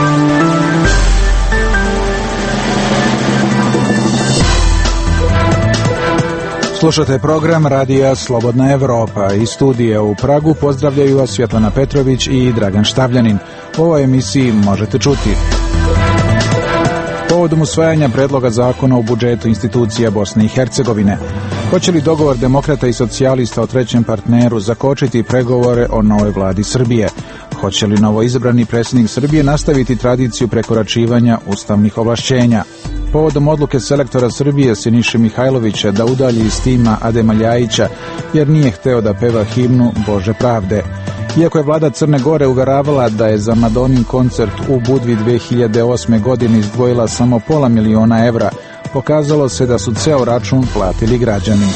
Slušate program Radija Slobodna Evropa. Iz studija u Pragu pozdravljaju vas Svjetlana Petrović i Dragan Štavljanin. U ovoj emisiji možete čuti: povodom usvajanja predloga zakona o budžetu institucija Bosne i Hercegovine, hoće li dogovor demokrata i socijalista o trećem partneru zakočiti pregovore o novoj vladi Srbije? Hoće li novoizabrani predsjednik Srbije nastaviti tradiciju prekoračivanja ustavnih ovlašćenja? Povodom odluke selektora Srbije Siniše Mihajlovića da udalji iz tima Adema Ljajića jer nije hteo da peva himnu Bože pravde. Iako je vlada Crne Gore uveravala da je za Madonin koncert u Budvi 2008. godine izdvojila samo $500.000, pokazalo se da su ceo račun platili građani.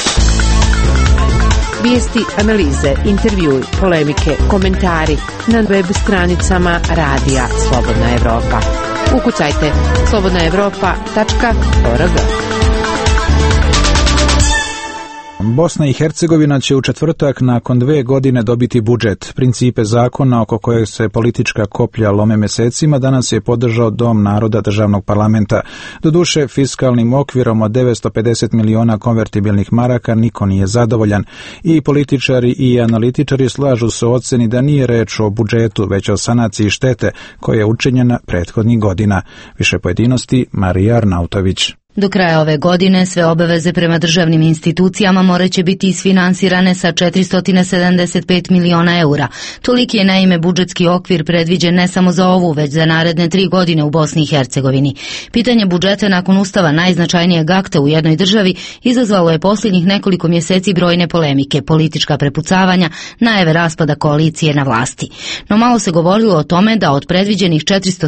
Vijesti, analize, intervjui, polemike, komentari na web stranicama Radija Slobodna Evropa. Ukucajte slobodnaevropa.org. Bosna i Hercegovina će u četvrtak nakon 2 godine dobiti budžet. Principe zakona oko kojeg se politička koplja lome mesecima danas je podržao Dom naroda državnog parlamenta. Doduše, fiskalnim okvirom od 950 miliona konvertibilnih maraka niko nije zadovoljan. I političari i analitičari slažu se u oceni da nije reč o budžetu, već o sanaciji štete koja je učinjena prethodnih godina. Više pojedinosti Marija Arnautović. Do kraja ove godine sve obaveze prema državnim institucijama morat će biti isfinansirane sa 475 miliona eura. Toliki je naime budžetski okvir predviđen ne samo za ovu, već za naredne 3 godine u Bosni i Hercegovini. Pitanje budžeta nakon ustava najznačajnijeg akta u jednoj državi izazvalo je posljednjih nekoliko mjeseci brojne polemike, politička prepucavanja, najave raspada koalicije na vlasti. No malo se govorilo o tome da od predviđenih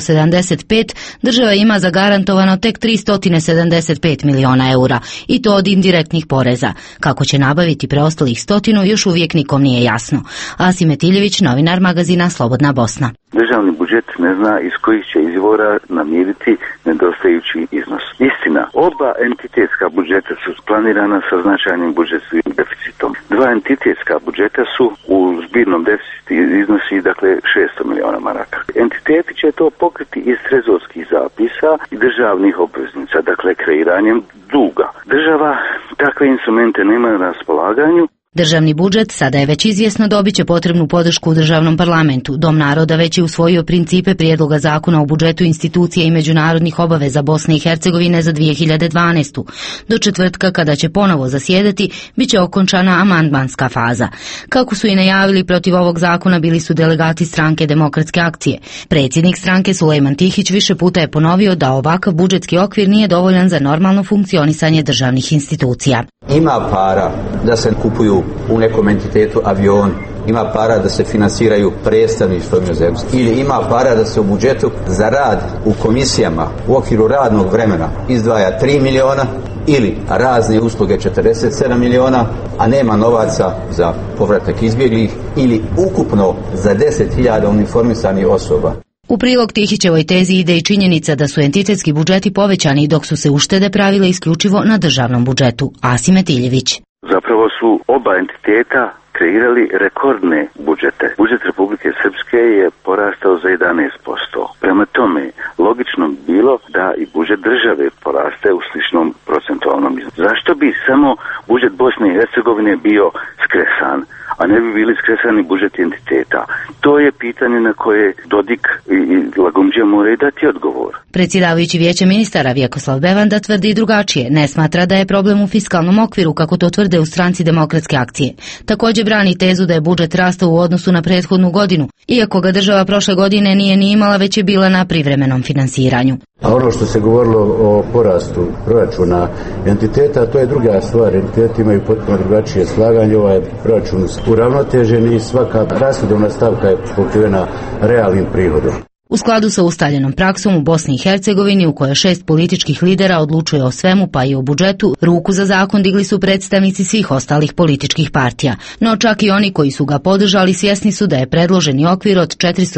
475 država ima zagarantovano tek 375 miliona eura, i to od indirektnih poreza. Kako će nabaviti preostalih 100 još uvijek nikom nije jasno. Asim Metiljević, novinar magazina Slobodna Bosna. Državni budžet ne zna iz kojih će izvora namiriti nedostajući iznos. Istina, oba entitetska budžeta su planirana sa značajnim budžetskim deficitom. 2 entitetska budžeta su u zbirnom deficitu iznosi 600 miliona maraka. Entiteti će to pokriti iz trezorskih zapisa i državnih obveznica, kreiranjem duga. Država takve instrumente nema na raspolaganju. Državni budžet, sada je već izvjesno, dobit će potrebnu podršku u državnom parlamentu. Dom naroda već je usvojio principe prijedloga zakona o budžetu institucije i međunarodnih obaveza Bosne i Hercegovine za 2012. Do četvrtka, kada će ponovo zasjedati, bit će okončana amandmanska faza. Kako su i najavili, protiv ovog zakona bili su delegati stranke Demokratske akcije. Predsjednik stranke Sulejman Tihić više puta je ponovio da ovakav budžetski okvir nije dovoljan za normalno funkcionisanje državnih institucija. Ima para da se kupuju u nekom entitetu avion, ima para da se finansiraju predstavništvo u inozemstvu, ili ima para da se u budžetu za rad u komisijama u okviru radnog vremena izdvaja 3 miliona, ili razne usluge 47 miliona, a nema novaca za povratak izbjeglih, ili ukupno za 10.000 uniformisanih osoba. U prilog Tihićevoj tezi ide i činjenica da su entitetski budžeti povećani, dok su se uštede pravile isključivo na državnom budžetu. Asim Metiljević. Zapravo su oba entiteta kreirali rekordne budžete. Budžet Republike Srpske je porastao za 11%. Prema tome, logično bi bilo da i budžet države poraste u sličnom procentualnom iznosu. Zašto bi samo budžet Bosne i Hercegovine bio skresan, a ne bi bili skresani budžet entiteta? To je pitanje na koje Dodik i Lagumdžija moraju dati odgovor. Predsjedavajući Vijeće ministara Vjekoslav Bevanda tvrdi drugačije. Ne smatra da je problem u fiskalnom okviru, kako to tvrde u stranci Demokratske akcije. Također brani tezu da je budžet rastao u odnosu na prethodnu godinu, iako ga država prošle godine nije ni imala, već je bila na privremenom finansiranju. A ono što se govorilo o porastu proračuna entiteta, to je druga stvar. Entiteti imaju potpuno drugačije slaganje. Ovaj proračun uravnotežen i svaka rashodovna stavka je pokrivena realnim prihodom. U skladu sa ustaljenom praksom u Bosni i Hercegovini, u kojoj 6 političkih lidera odlučuje o svemu pa i o budžetu, ruku za zakon digli su predstavnici svih ostalih političkih partija. No čak i oni koji su ga podržali svjesni su da je predloženi okvir od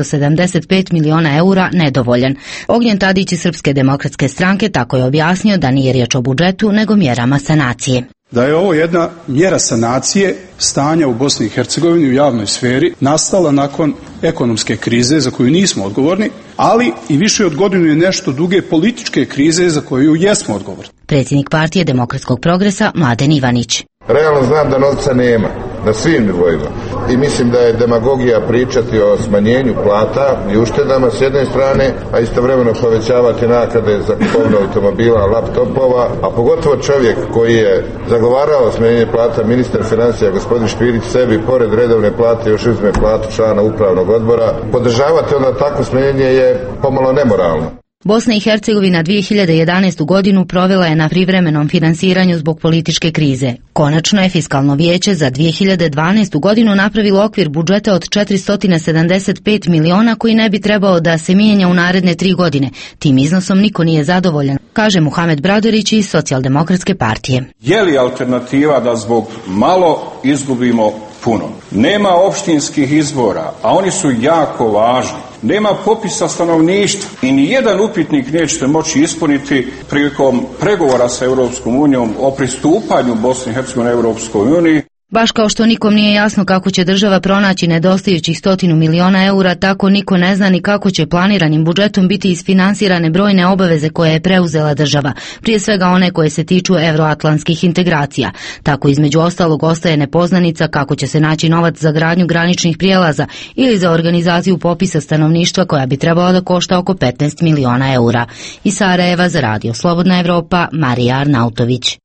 475 miliona eura nedovoljan. Ognjen Tadić iz Srpske demokratske stranke tako je objasnio da nije riječ o budžetu nego mjerama sanacije. Da je ovo jedna mjera sanacije stanja u Bosni i Hercegovini u javnoj sferi nastala nakon ekonomske krize za koju nismo odgovorni, ali i više od godinu i nešto duge političke krize za koju jesmo odgovorni. Predsjednik partije Demokratskog progresa Mladen Ivanić. Realno znam da novca nema na svim nivoima i mislim da je demagogija pričati o smanjenju plata i uštedama s jedne strane, a istovremeno povećavati naknade za kupovinu automobila, laptopova, a pogotovo čovjek koji je zagovarao smanjenje plata, ministar financija gospodin Špirić, sebi pored redovne plate još uzme platu člana upravnog odbora. Podržavati onda takvo smanjenje je pomalo nemoralno. Bosna i Hercegovina 2011. godinu provela je na privremenom finansiranju zbog političke krize. Konačno je Fiskalno vijeće za 2012. godinu napravilo okvir budžeta od 475 miliona koji ne bi trebao da se mijenja u naredne 3 godine. Tim iznosom niko nije zadovoljan, kaže Muhamed Bradorić iz Socijaldemokratske partije. Je li alternativa da zbog malo izgubimo puno? Nema opštinskih izbora, a oni su jako važni. Nema popisa stanovništva i ni jedan upitnik nećete moći ispuniti prilikom pregovora sa Europskom unijom o pristupanju Bosne i Hercegovine Europskoj uniji. Baš kao što nikom nije jasno kako će država pronaći nedostajućih 100 miliona eura, tako niko ne zna ni kako će planiranim budžetom biti isfinansirane brojne obaveze koje je preuzela država, prije svega one koje se tiču evroatlantskih integracija. Tako između ostalog ostaje nepoznanica kako će se naći novac za gradnju graničnih prijelaza ili za organizaciju popisa stanovništva koja bi trebala da košta oko 15 miliona eura. Iz Sarajeva za Radio Slobodna Evropa, Marija Arnautović.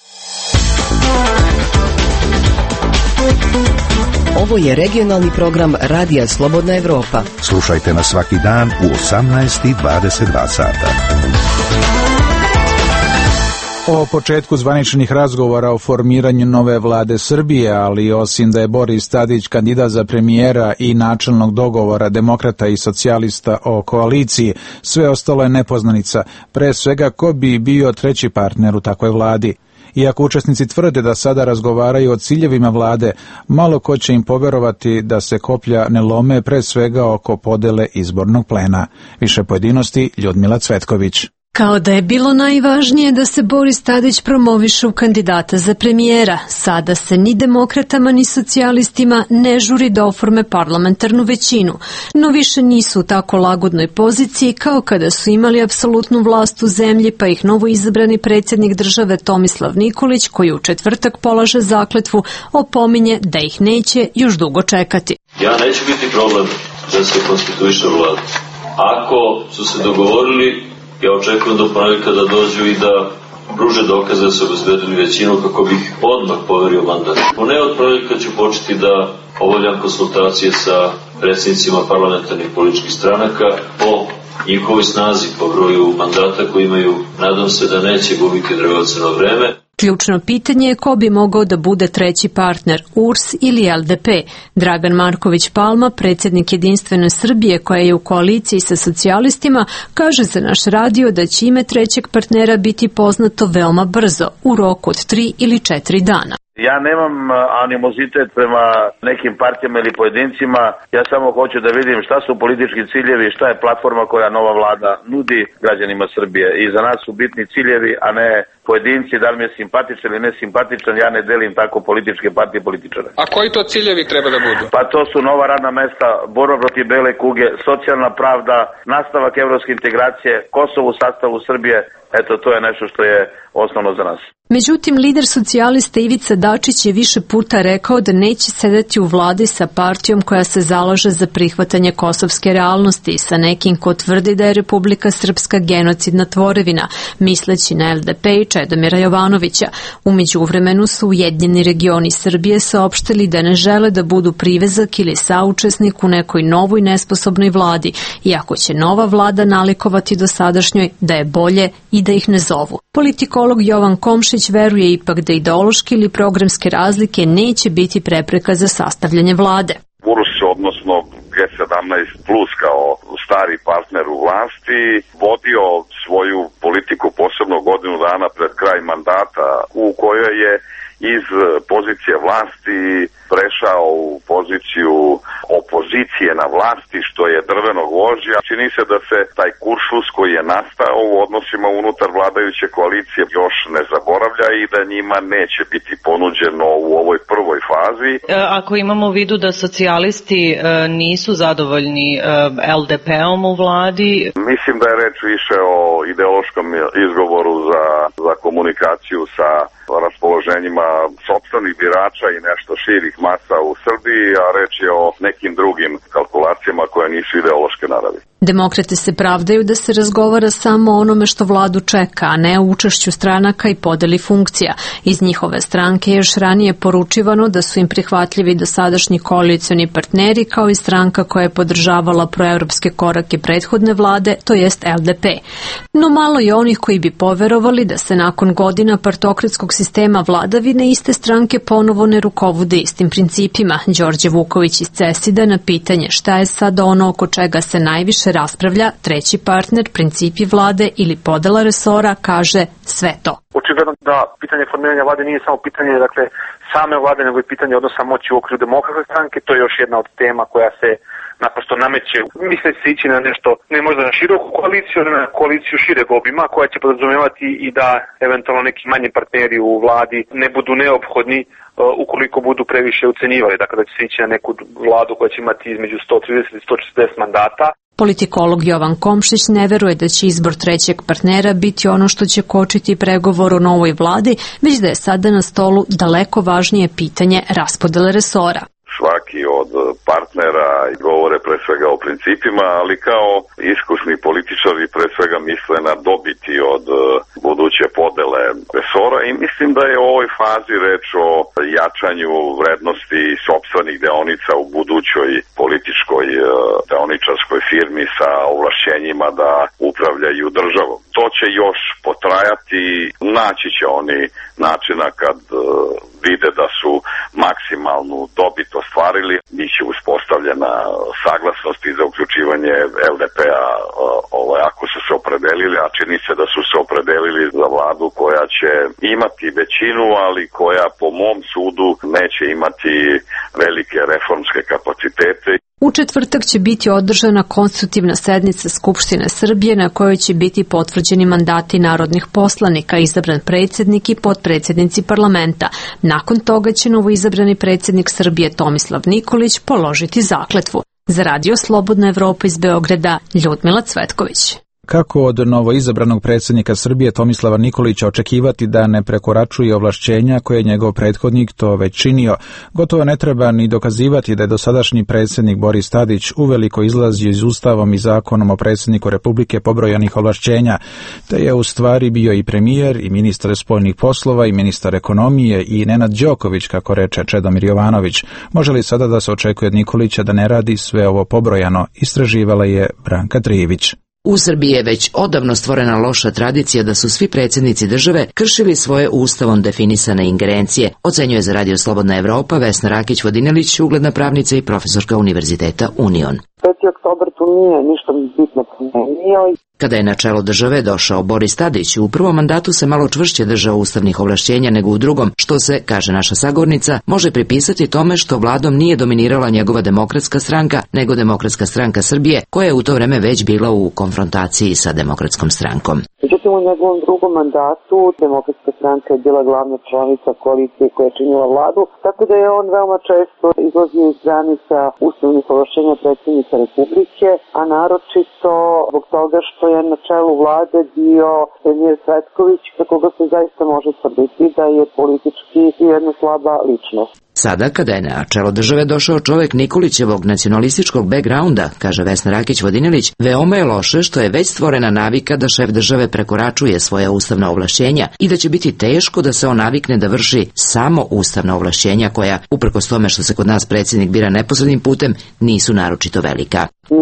Ovo je regionalni program Radija Slobodna Evropa. Slušajte nas svaki dan u 18:22 sata. O početku zvaničnih razgovora o formiranju nove vlade Srbije, ali osim da je Boris Tadić kandidat za premijera i načelnog dogovora demokrata i socijalista o koaliciji, sve ostalo je nepoznanica, pre svega ko bi bio treći partner u takvoj vladi. Iako učesnici tvrde da sada razgovaraju o ciljevima vlade, malo ko će im poverovati da se koplja ne lome pre svega oko podele izbornog plena. Više pojedinosti Ljudmila Cvetković. Kao da je bilo najvažnije da se Boris Tadić promoviše u kandidata za premijera, sada se ni demokratama ni socijalistima ne žuri da oforme parlamentarnu većinu, no više nisu u tako lagodnoj poziciji kao kada su imali apsolutnu vlast u zemlji, pa ih novo izabrani predsjednik države Tomislav Nikolić, koji u četvrtak polaže zakletvu, opominje da ih neće još dugo čekati. Ja neću biti problem da se konstituiše vlada. Ako su se dogovorili, ja očekujem do ponedjeljka da dođu i da pruže dokaze da su obezbedili većinu kako bih odmah poverio mandat. Od ponedjeljka ću početi da obavljam konsultacije sa predsjednicima parlamentarnih političkih stranaka o njihovoj snazi, po broju mandata koji imaju. Nadam se da neće gubiti dragoceno vreme. Ključno pitanje je ko bi mogao da bude treći partner, URS ili LDP. Dragan Marković Palma, predsjednik Jedinstvene Srbije koja je u koaliciji sa socijalistima, kaže za naš radio da će ime trećeg partnera biti poznato veoma brzo, u roku od 3 ili 4 dana. Ja nemam animozitet prema nekim partijama ili pojedincima, ja samo hoću da vidim šta su politički ciljevi i šta je platforma koja nova vlada nudi građanima Srbije. I za nas su bitni ciljevi, a ne pojedinci, da li mi je simpatičan ili nesimpatičan, ja ne delim tako političke partije političare. A koji to ciljevi treba da budu? Pa to su nova radna mesta, borba protiv bele kuge, socijalna pravda, nastavak evropske integracije, Kosovo u sastavu Srbije, eto to je nešto što je osnovno za nas. Međutim, lider socijalista Ivica Dačić je više puta rekao da neće sedeti u vladi sa partijom koja se zalaže za prihvatanje kosovske realnosti i sa nekim ko tvrdi da je Republika Srpska genocidna tvorevina, misleći na LDP i Čedomira Jovanovića. U međuvremenu su Ujedinjeni regioni Srbije saopštili da ne žele da budu privezak ili saučesnik u nekoj novoj nesposobnoj vladi, iako će nova vlada nalikovati dosadašnjoj da je bolje i da ih ne zovu. Politikolog Jovan Komšić veruje ipak da ideološke ili programske razlike neće biti prepreka za sastavljanje vlade. URS, odnosno G17 plus kao stari partner u vlasti, vodio svoju politiku posebno godinu dana pred kraj mandata u kojoj je iz pozicije vlasti prešao u poziciju opozicije na vlasti, što što je drvenog vožđa. Čini se da se taj kuršlus koji je nastao u odnosima unutar vladajuće koalicije još ne zaboravlja i da njima neće biti ponuđeno u ovoj prvoj fazi. Ako imamo u vidu da socijalisti nisu zadovoljni LDP-om u vladi? Mislim da je reč više o ideološkom izgovoru za komunikaciju sa raspoloženjima sopstvenih birača i nešto širih masa u Srbiji, a reč je o nekim drugim kalkulacijama koje nisu ideološke naravi. Demokrate se pravdaju da se razgovara samo o onome što vladu čeka, a ne o učešću stranaka i podeli funkcija. Iz njihove stranke je još ranije poručivano da su im prihvatljivi dosadašnji koalicioni partneri kao i stranka koja je podržavala proevropske korake prethodne vlade, to jest LDP. No malo je onih koji bi poverovali da se nakon godina partokratskog sistema vladavine iste stranke ponovo ne rukovode istim principima. Đorđe Vuković iz CESID-a na pitanje šta je sad ono oko čega se najviše raspravlja, treći partner, principi vlade ili podela resora, kaže sve to. Očigledno da pitanje formiranja vlade nije samo pitanje same vlade, nego i pitanje odnosa moći u okviru Demokratske stranke. To je još jedna od tema koja se naprosto nameće. Misle se ići na nešto, ne možda na široku koaliciju, na koaliciju šireg obima, koja će podrazumevati i da eventualno neki manji partneri u vladi ne budu neophodni ukoliko budu previše ucenjivali. Dakle, da će se ići na neku vladu koja će imati između 130 i 140 mandata. Politikolog Jovan Komšić ne veruje da će izbor trećeg partnera biti ono što će kočiti pregovor o novoj vladi, već da je sada na stolu daleko važnije pitanje raspodele resora. Svaki od partnera govore pre svega o principima, ali kao iskusni političari pre svega misle na dobiti od buduće podele resora i mislim da je u ovoj fazi reč o jačanju vrednosti sopstvenih deonica u budućoj političkoj deoničarskoj firmi sa ovlašćenjima da upravljaju državom. To će još potrajati, naći će oni načina kad vide da su maksimalnu dobit ostvarili, biće uspostavljena saglasnost i za uključivanje LDP-a ako su se opredelili, a čini se da su se opredelili za vladu koja će imati većinu, ali koja po mom sudu neće imati velike reformske kapacitete. U četvrtak će biti održana konstitutivna sednica Skupštine Srbije na kojoj će biti potvrđeni mandati narodnih poslanika, izabran predsjednik i potpredsjednici parlamenta. Nakon toga će novoizabrani predsjednik Srbije Tomislav Nikolić položiti zakletvu. Za Radio Slobodna Evropa iz Beograda, Ljudmila Cvetković. Kako od novoizabranog predsjednika Srbije Tomislava Nikolića očekivati da ne prekoračuje ovlašćenja koje je njegov prethodnik to već činio? Gotovo ne treba ni dokazivati da je dosadašnji predsjednik Boris Tadić uveliko izlazio iz Ustavom i zakonom o predsjedniku Republike pobrojanih ovlašćenja, te je u stvari bio i premijer, i ministar spoljnih poslova, i ministar ekonomije, i Nenad Đoković, kako reče Čedomir Jovanović. Može li sada da se očekuje od Nikolića da ne radi sve ovo pobrojano? Istraživala je Branka Trijević. U Srbiji je već odavno stvorena loša tradicija da su svi predsjednici države kršili svoje ustavom definisane ingerencije, ocenjuje za Radio Slobodna Evropa Vesna Rakić-Vodinelić, ugledna pravnica i profesorka Univerziteta Union. 5. oktobar tu nije ništa bitno promenio. Kada je na čelo države došao Boris Tadić, u prvom mandatu se malo čvršće držao ustavnih ovlašćenja nego u drugom, što se, kaže naša sagovornica, može pripisati tome što vladom nije dominirala njegova Demokratska stranka, nego Demokratska stranka Srbije, koja je u to vreme već bila u konfrontaciji sa Demokratskom strankom. Međutim, u njegovom drugom mandatu Demokratska stranka je bila glavna članica koalicije koja je činila vladu, tako da je on veoma često izlazio iz granica ustavnih ovlašćenja predsjednika Republike, a naročito zbog toga što je na čelu vlade bio premijer Cvetković, za koga se zaista može tvrditi da je politički jedna slaba ličnost. Sada, kada je na čelo države došao čovjek Nikolićevog nacionalističkog backgrounda, kaže Vesna Rakić-Vodinelić, veoma je loše što je već stvorena navika da šef države prekoračuje svoja ustavna ovlašćenja i da će biti teško da se on navikne da vrši samo ustavna ovlašćenja koja, uprkos tome što se kod nas predsjednik bira neposrednim putem, nisu naročito velika. Nikolić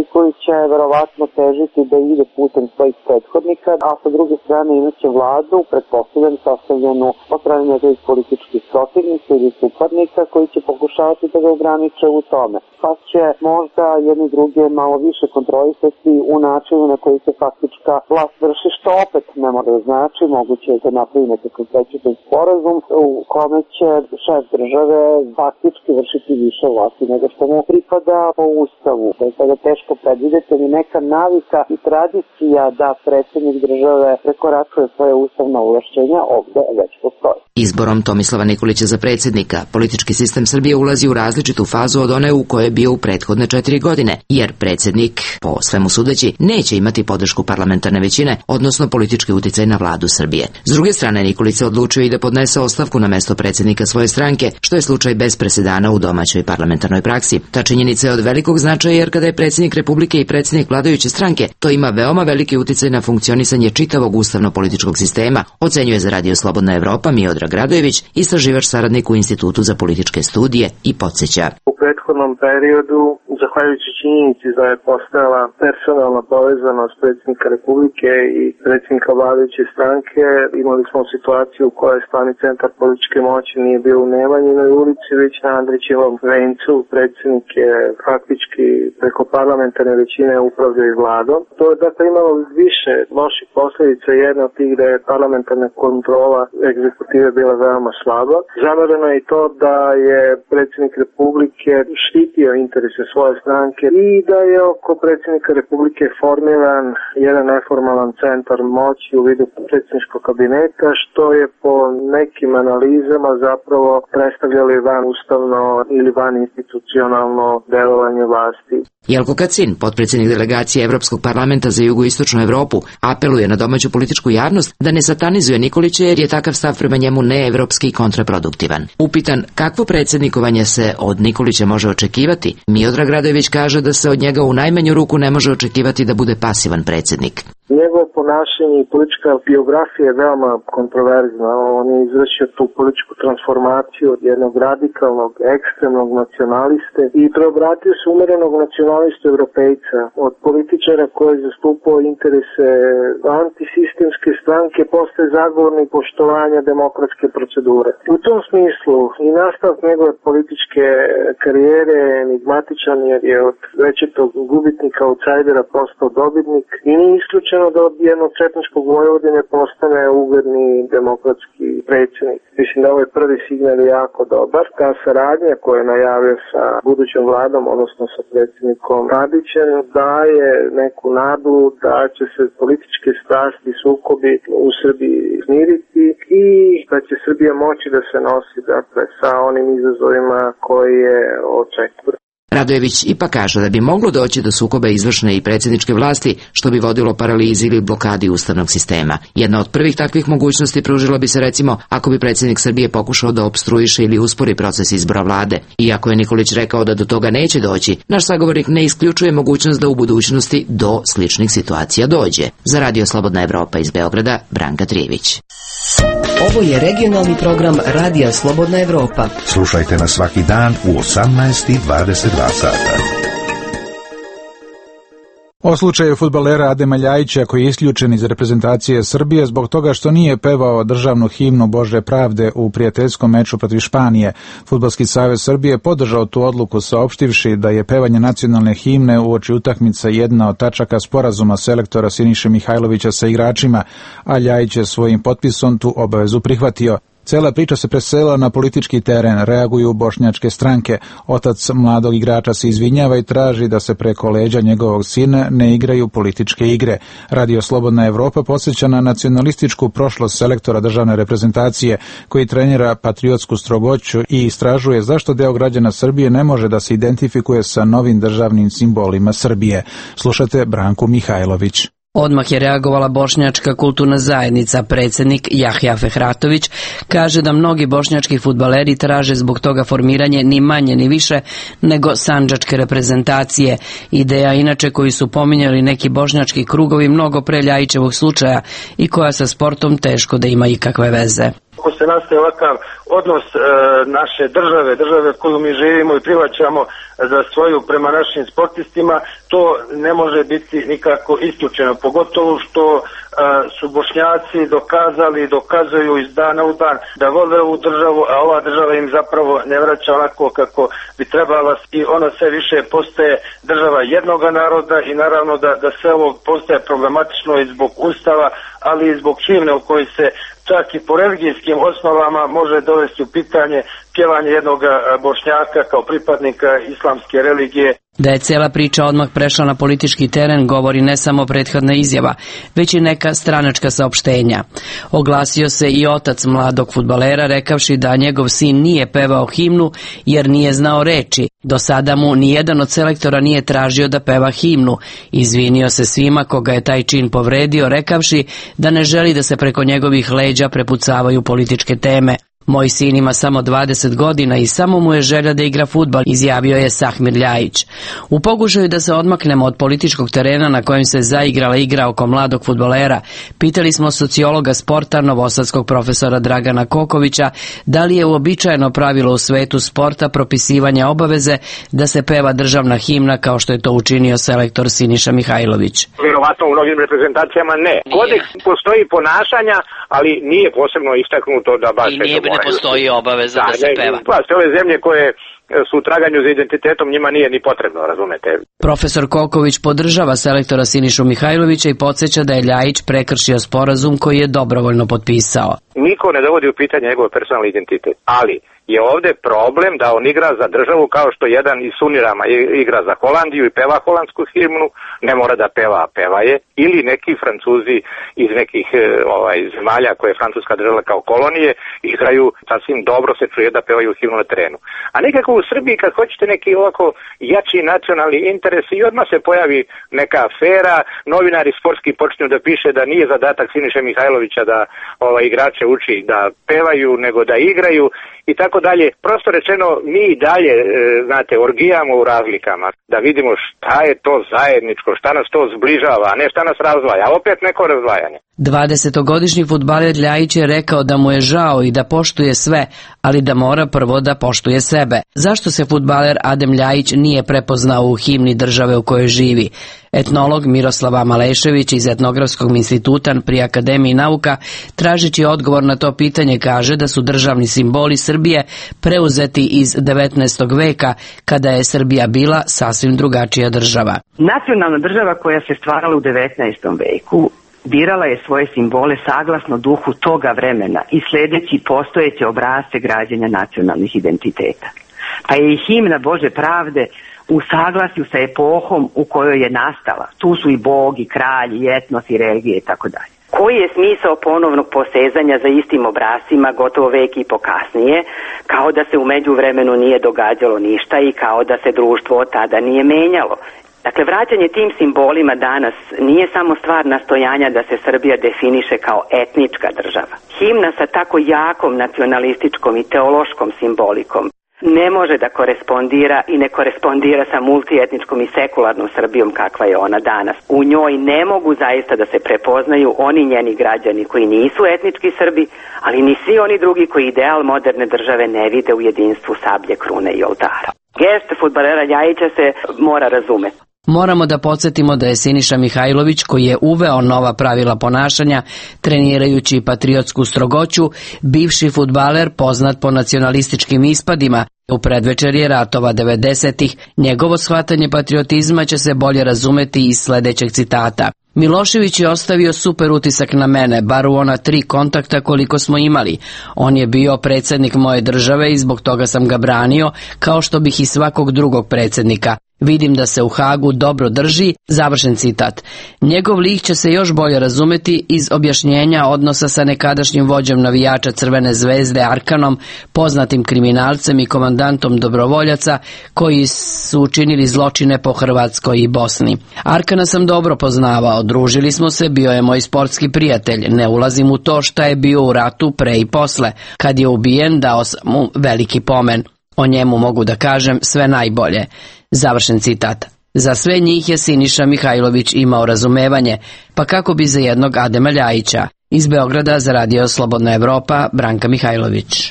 će verovatno težiti da ide putem svojih prethodnika, a sa druge strane imaće vladu, pretpostavljam, sastavljenu od strane njegovih političkih protivnika ili suparnika koji će pokušavati da ga ograniče u tome. Pa će možda jedni druge malo više kontrolisati u načinu na koji se faktička vlast vrši, što opet ne mora da znači, moguće je da napravi nekakav prećutan sporazum u kome će šef države faktički vršiti više vlasti nego što mu pripada po ustavu. Da je sada teško predvideti, ali neka navika i tradicija da predsjednik države prekoračuje svoje ustavna ovlašćenja ovde već postoji. Izborom Tomislava Nikolića za predsjednika, politički sistem Srbije ulazi u različitu fazu od one u kojoj je bio u prethodne 4 godine, jer predsjednik, po svemu sudeći, neće imati podršku parlamentarne većine, odnosno politički uticaj na vladu Srbije. S druge strane, Nikolić se odlučio i da podnese ostavku na mesto predsjednika svoje stranke, što je slučaj bez presedana u domaćoj parlamentarnoj praksi. Ta činjenica je od velikog značaja jer kada je predsjednik Republike i predsjednik vladajuće stranke, to ima veoma veliki uticaj na funkcionisanje čitavog ustavno-političkog sistema, ocenjuje za Radio Slobodna Evropa Miodrag Radojević, istraživač saradnik u Institutu za političke studije i podsjeća. U prethodnom periodu, zahvaljujući činjenici da je postojala personalna povezanost predsjednika Republike i predsjednika vladajuće stranke, imali smo situaciju u kojoj stvarni centar političke moći nije bio u Nemanjinoj ulici, već na Andrićevom vencu. Predsjednik je faktički preko parlamentarne većine upravljao i vladom. To je dakle imalo više loših posljedica. Jedna od tih da je parlamentarna kontrola egzekutive bila veoma slaba. Zamereno je i to da je predsjednik Republike štitio interese svoje stranke i da je oko predsjednika Republike formiran jedan neformalan centar moći u vidu predsjedničkog kabineta, što je po nekim analizama zapravo predstavljali van ustavno ili van institucionalno delovanje vlasti. Jelko Kacin, potpredsjednik delegacije Evropskog parlamenta za jugoistočnu Evropu, apeluje na domaću političku javnost da ne satanizuje Nikolića jer je takav stav prema njemu neevropski i kontraproduktivan. Upitan kakvo predsjednikovanje se od Nikolića može očekivati, Miodrag Radojević kaže da se od njega u najmanju ruku ne može očekivati da bude pasivan predsjednik. Njegovo ponašanje i politička biografija je veoma kontroverzna. On je izvršio tu političku transformaciju od jednog radikalnog, ekstremnog nacionaliste i preobratio se umerenog nacionalistu europejca. Od političara koji je zastupao interese antisistemske stranke postaje zagovornik poštovanja demokratske procedure. U tom smislu i nastavak njegove političke karijere enigmatičan jer je od većetog gubitnika outsidera postao dobitnik i nije isključen da od jednog četničkog Vojvodine postane ugledni demokratski predsjednik. Mislim da ovaj prvi signal je jako dobar. Ta saradnja koja je najavio sa budućom vladom, odnosno sa predsjednikom Tadićem, daje neku nadu da će se političke strasti i sukobi u Srbiji smiriti i da će Srbija moći da se nosi dakle, sa onim izazovima koje očekuje. Radojević ipak kaže da bi moglo doći do sukoba izvršne i predsjedničke vlasti, što bi vodilo paralizi ili blokadi ustavnog sistema. Jedna od prvih takvih mogućnosti pružila bi se recimo ako bi predsjednik Srbije pokušao da opstruiše ili uspori proces izbora vlade. Iako je Nikolić rekao da do toga neće doći, naš sagovornik ne isključuje mogućnost da u budućnosti do sličnih situacija dođe. Za Radio Slobodna Evropa iz Beograda, Branka Trijević. Ovo je regionalni program Radija Slobodna Evropa. Slušajte nas svaki dan u 18:22 sata. O slučaju fudbalera Adema Ljajića koji je isključen iz reprezentacije Srbije zbog toga što nije pevao državnu himnu Bože pravde u prijateljskom meču protiv Španije. Fudbalski savez Srbije podržao tu odluku saopštivši da je pevanje nacionalne himne uoči utakmice jedna od tačaka sporazuma selektora Siniše Mihajlovića sa igračima, a Ljajić je svojim potpisom tu obavezu prihvatio. Cela priča se preselila na politički teren, reaguju bošnjačke stranke. Otac mladog igrača se izvinjava i traži da se preko leđa njegovog sina ne igraju političke igre. Radio Slobodna Evropa podsjeća na nacionalističku prošlost selektora državne reprezentacije koji trenira patriotsku strogoću i istražuje zašto deo građana Srbije ne može da se identifikuje sa novim državnim simbolima Srbije. Slušate Branku Mihajlović. Odmah je reagovala bošnjačka kulturna zajednica. Predsjednik Jahja Fehratović kaže da mnogi bošnjački fudbaleri traže zbog toga formiranje ni manje ni više nego sandžačke reprezentacije. Ideja inače koju su pominjali neki bošnjački krugovi mnogo pre Ljajićevog slučaja i koja sa sportom teško da ima ikakve veze. Ako se nastaje ovakav odnos naše države koju mi živimo i prihvaćamo za svoju prema našim sportistima, to ne može biti nikako isključeno, pogotovo što su Bošnjaci dokazali i dokazuju iz dana u dan da vole ovu državu, a ova država im zapravo ne vraća onako kako bi trebala i ona sve više postaje država jednoga naroda i naravno da sve ovo postaje problematično i zbog ustava, ali i zbog himne u kojoj se čak i po religijskim osnovama može dovesti u pitanje pjevanje jednog Bošnjaka kao pripadnika islamske religije. Da je cijela priča odmah prešla na politički teren govori ne samo prethodna izjava, već i neka stranačka saopštenja. Oglasio se i otac mladog fudbalera rekavši da njegov sin nije pevao himnu jer nije znao reči. Do sada mu nijedan od selektora nije tražio da peva himnu. Izvinio se svima koga je taj čin povredio rekavši da ne želi da se preko njegovih leđa prepucavaju političke teme. Moj sin ima samo 20 godina i samo mu je želja da igra fudbal, izjavio je Sahmir Ljajić. U pokušaju da se odmaknemo od političkog terena na kojem se zaigrala igra oko mladog fudbalera, pitali smo sociologa sporta, novosadskog profesora Dragana Kokovića, da li je uobičajeno pravilo u svetu sporta propisivanje obaveze da se peva državna himna kao što je to učinio selektor Siniša Mihajlović. Vjerovatno u mnogim reprezentacijama ne. Kodeks postoji ponašanja, ali nije posebno istaknuto da baš ne postoji obaveza da se peva. Ove zemlje koje su u traganju za identitetom njima nije ni potrebno, razumete. Profesor Koković podržava selektora Sinišu Mihajlovića i podsjeća da je Ljajić prekršio sporazum koji je dobrovoljno potpisao. Niko ne dovodi u pitanje njegov personalni identitet, ali je ovdje problem da on igra za državu kao što jedan iz Sunirama igra za Holandiju i peva holandsku himnu, ne mora da peva, a peva je, ili neki Francuzi iz nekih zemalja koje je Francuska država kao kolonije igraju sasvim dobro, se čuje da pevaju himnu na terenu. A nekako u Srbiji kad hoćete neki ovako jači nacionalni interes i odmah se pojavi neka afera, novinari sportski počinju da piše da nije zadatak Siniše Mihajlovića da igrače uči da pevaju, nego da igraju i tako dalje. Prosto rečeno, mi i dalje, orgijamo u razlikama, da vidimo šta je to zajedničko, šta nas to zbližava, a ne šta nas razdvaja, a opet neko razdvajanje. 20-godišnji fudbaler Ljajić je rekao da mu je žao i da poštuje sve, ali da mora prvo da poštuje sebe. Zašto se fudbaler Adem Ljajić nije prepoznao u himni države u kojoj živi? Etnolog Miroslava Malešević iz Etnografskog instituta pri Akademiji nauka, tražići odgovor na to pitanje, kaže da su državni simboli Srbije preuzeti iz 19. veka, kada je Srbija bila sasvim drugačija država. Nacionalna država koja se stvarala u 19. veku birala je svoje simbole saglasno duhu toga vremena i sledeći postojeće obrasce građenja nacionalnih identiteta. Pa je i himna Bože pravde u saglasju sa epohom u kojoj je nastala. Tu su i bogi, kralji, etnos i religije i tako dalje. Koji je smisao ponovnog posezanja za istim obrascima gotovo vek i po kasnije, kao da se u međuvremenu nije događalo ništa i kao da se društvo od tada nije menjalo? Dakle, vraćanje tim simbolima danas nije samo stvar nastojanja da se Srbija definiše kao etnička država. Himna sa tako jakom nacionalističkom i teološkom simbolikom ne može da korespondira i ne korespondira sa multietničkom i sekularnom Srbijom kakva je ona danas. U njoj ne mogu zaista da se prepoznaju oni njeni građani koji nisu etnički Srbi, ali ni svi oni drugi koji ideal moderne države ne vide u jedinstvu sablje, krune i oltara. Gest fudbalera Ljajića se mora razumeti. Moramo da podsjetimo da je Siniša Mihajlović, koji je uveo nova pravila ponašanja, trenirajući patriotsku strogoću, bivši fudbaler poznat po nacionalističkim ispadima. U predvečerje ratova 90-ih njegovo shvatanje patriotizma će se bolje razumeti iz sledećeg citata. Milošević je ostavio super utisak na mene, bar u ona 3 kontakta koliko smo imali. On je bio predsjednik moje države i zbog toga sam ga branio, kao što bih i svakog drugog predsjednika. Vidim da se u Hagu dobro drži, završen citat. Njegov lik će se još bolje razumeti iz objašnjenja odnosa sa nekadašnjim vođom navijača Crvene zvezde Arkanom, poznatim kriminalcem i komandantom dobrovoljaca koji su učinili zločine po Hrvatskoj i Bosni. Arkana sam dobro poznavao, družili smo se, bio je moj sportski prijatelj, ne ulazim u to šta je bio u ratu pre i posle. Kad je ubijen, dao sam mu veliki pomen. O njemu mogu da kažem sve najbolje. Završen citat. Za sve njih je Siniša Mihajlović imao razumevanje, pa kako bi za jednog Adema Ljajića. Iz Beograda za Radio Slobodna Evropa, Branka Mihajlović.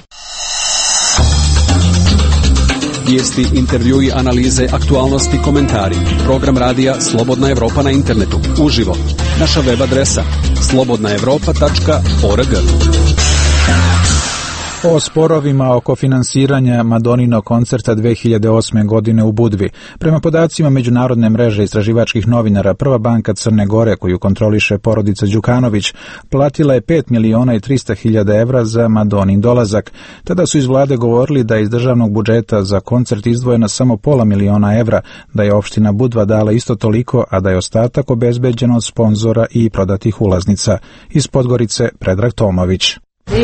Vijesti, intervjui, analize, aktualnosti, komentari. Program radija Slobodna Evropa na internetu. Uživo. Naša web adresa slobodnaevropa.org. O sporovima oko finansiranja Madoninog koncerta 2008. godine u Budvi. Prema podacima Međunarodne mreže istraživačkih novinara, Prva banka Crne Gore, koju kontroliše porodica Đukanović, platila je 5.300.000 evra za Madonin dolazak. Tada su iz vlade govorili da je iz državnog budžeta za koncert izdvojeno samo $500.000 evra, da je opština Budva dala isto toliko, a da je ostatak obezbeđen od sponzora i prodatih ulaznica. Iz Podgorice, Predrag Tomović.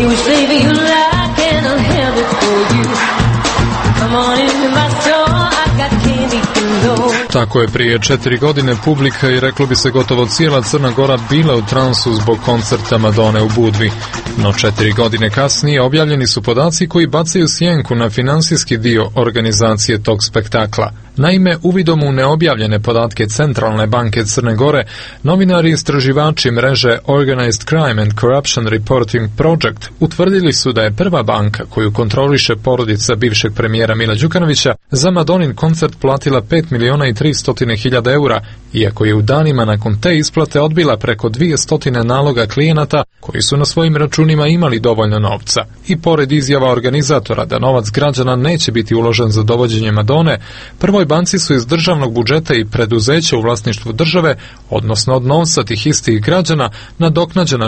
Tako je prije 4 godine publika i reklo bi se gotovo cijela Crna Gora bila u transu zbog koncerta Madone u Budvi. No 4 godine kasnije objavljeni su podaci koji bacaju sjenku na finansijski dio organizacije tog spektakla. Naime, uvidom u neobjavljene podatke Centralne banke Crne Gore, novinari i istraživači mreže Organized Crime and Corruption Reporting Project utvrdili su da je Prva banka, koju kontroliše porodica bivšeg premijera Mila Đukanovića, za Madonin koncert platila 5.300.000 eura, iako je u danima nakon te isplate odbila preko 200 naloga klijenata koji su na svojim računima imali dovoljno novca. I pored izjava organizatora da novac građana neće biti uložen za dovođenje Madone, Prvoj banci su iz državnog budžeta i preduzeća u vlasništvu države, odnosno od novca tih istih građana, nadoknađena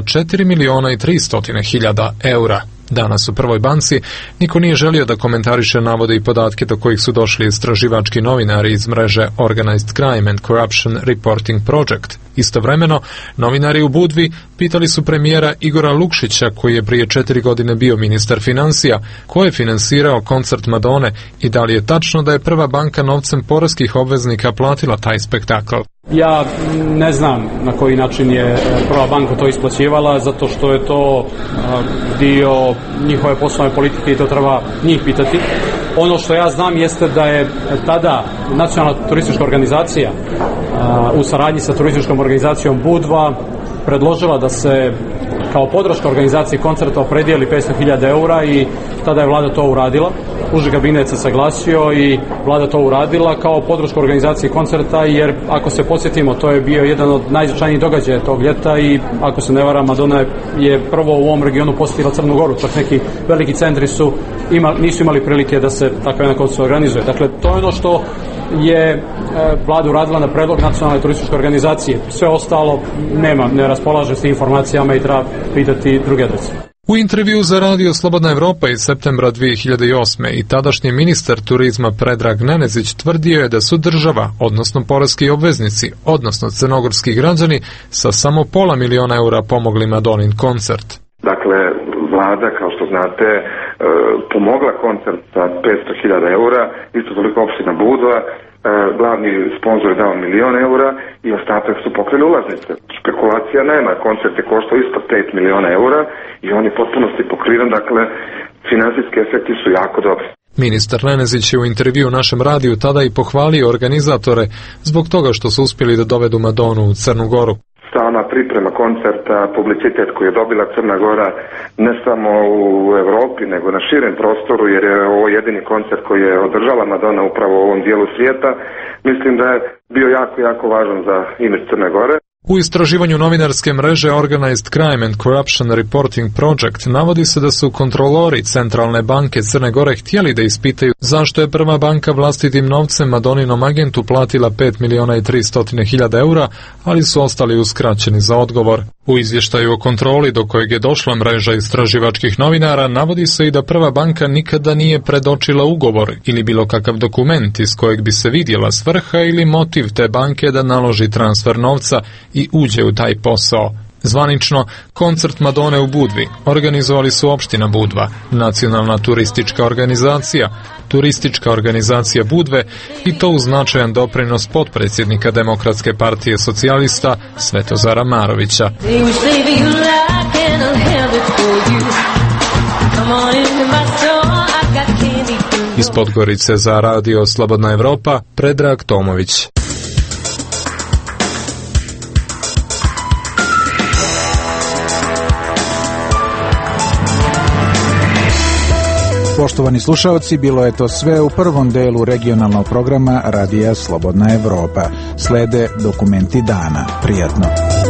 4.300.000 eura. Danas u Prvoj banci niko nije želio da komentariše navode i podatke do kojih su došli istraživački novinari iz mreže Organized Crime and Corruption Reporting Project. Istovremeno, novinari u Budvi pitali su premijera Igora Lukšića, koji je prije 4 godine bio ministar financija, ko je finansirao koncert Madone i da li je tačno da je Prva banka novcem poreskih obveznika platila taj spektakl. Ja ne znam na koji način je Prva banka to isplaćivala, zato što je to dio njihove poslovne politike i to treba njih pitati. Ono što ja znam jeste da je tada Nacionalna turistička organizacija u saradnji sa turističkom organizacijom Budva predložila da se kao podrška organizaciji koncerta opredijeli 500.000 eura i tada je vlada to uradila. Uži kabinet se saglasio i vlada to uradila kao podrška organizaciji koncerta, jer ako se podsjetimo, to je bio jedan od najznačajnijih događaja tog ljeta i ako se ne varam, Madonna je prvo u ovom regionu posjetila Crnu Goru, čak neki veliki centri nisu imali prilike da se takva jedna koncert organizuje. Dakle, to je ono što je vlada uradila na predlog Nacionalne turističke organizacije. Sve ostalo ne raspolaže s tim informacijama i treba pitati druge adrese. U intervju za Radio Slobodna Evropa iz septembra 2008. i tadašnji ministar turizma Predrag Nenezić tvrdio je da su država, odnosno poreski obveznici, odnosno crnogorski građani, sa samo $500.000 eura pomogli Madonin koncert. Dakle, vlada, kao što znate, pomogla koncert sa 500.000 eura, isto toliko opština Budva, glavni sponzor je dao $1.000.000 eura i ostatak su pokrili ulaznice. Spekulacija nema, koncert je koštao isto $5.000.000 eura i on je potpunosti pokriven, dakle, finansijski efekti su jako dobri. Ministar Nenezić je u intervju našem radiju tada i pohvalio organizatore zbog toga što su uspjeli da dovedu Madonu u Crnu Goru. Sama priprema koncerta, publicitet koji je dobila Crna Gora ne samo u Evropi nego na širem prostoru, jer je ovo jedini koncert koji je održala Madonna upravo u ovom dijelu svijeta, mislim da je bio jako važan za imidž Crne Gore. U istraživanju novinarske mreže Organized Crime and Corruption Reporting Project navodi se da su kontrolori Centralne banke Crne Gore htjeli da ispitaju zašto je Prva banka vlastitim novcem Madoninom agentu platila 5.300.000 eura, ali su ostali uskraćeni za odgovor. U izvještaju o kontroli do kojeg je došla mreža istraživačkih novinara navodi se i da Prva banka nikada nije predočila ugovor ili bilo kakav dokument iz kojeg bi se vidjela svrha ili motiv te banke da naloži transfer novca i uđe u taj posao. Zvanično, koncert Madone u Budvi organizovali su opština Budva, Nacionalna turistička organizacija, Turistička organizacija Budve i to uz značajan doprinos potpredsjednika Demokratske partije socijalista Svetozara Marovića. Iz Podgorice za Radio Slobodna Evropa, Predrag Tomović. Poštovani slušalci, bilo je to sve u prvom delu regionalnog programa Radija Slobodna Evropa. Slede dokumenti dana. Prijatno.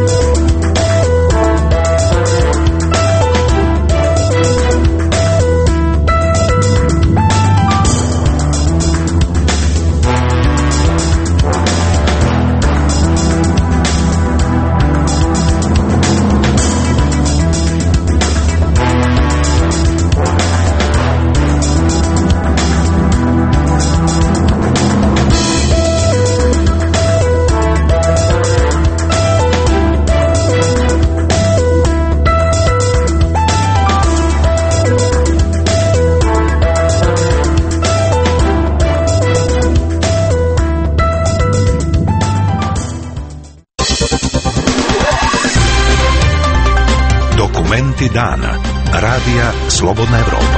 Dana. Radija Slobodna Evropa.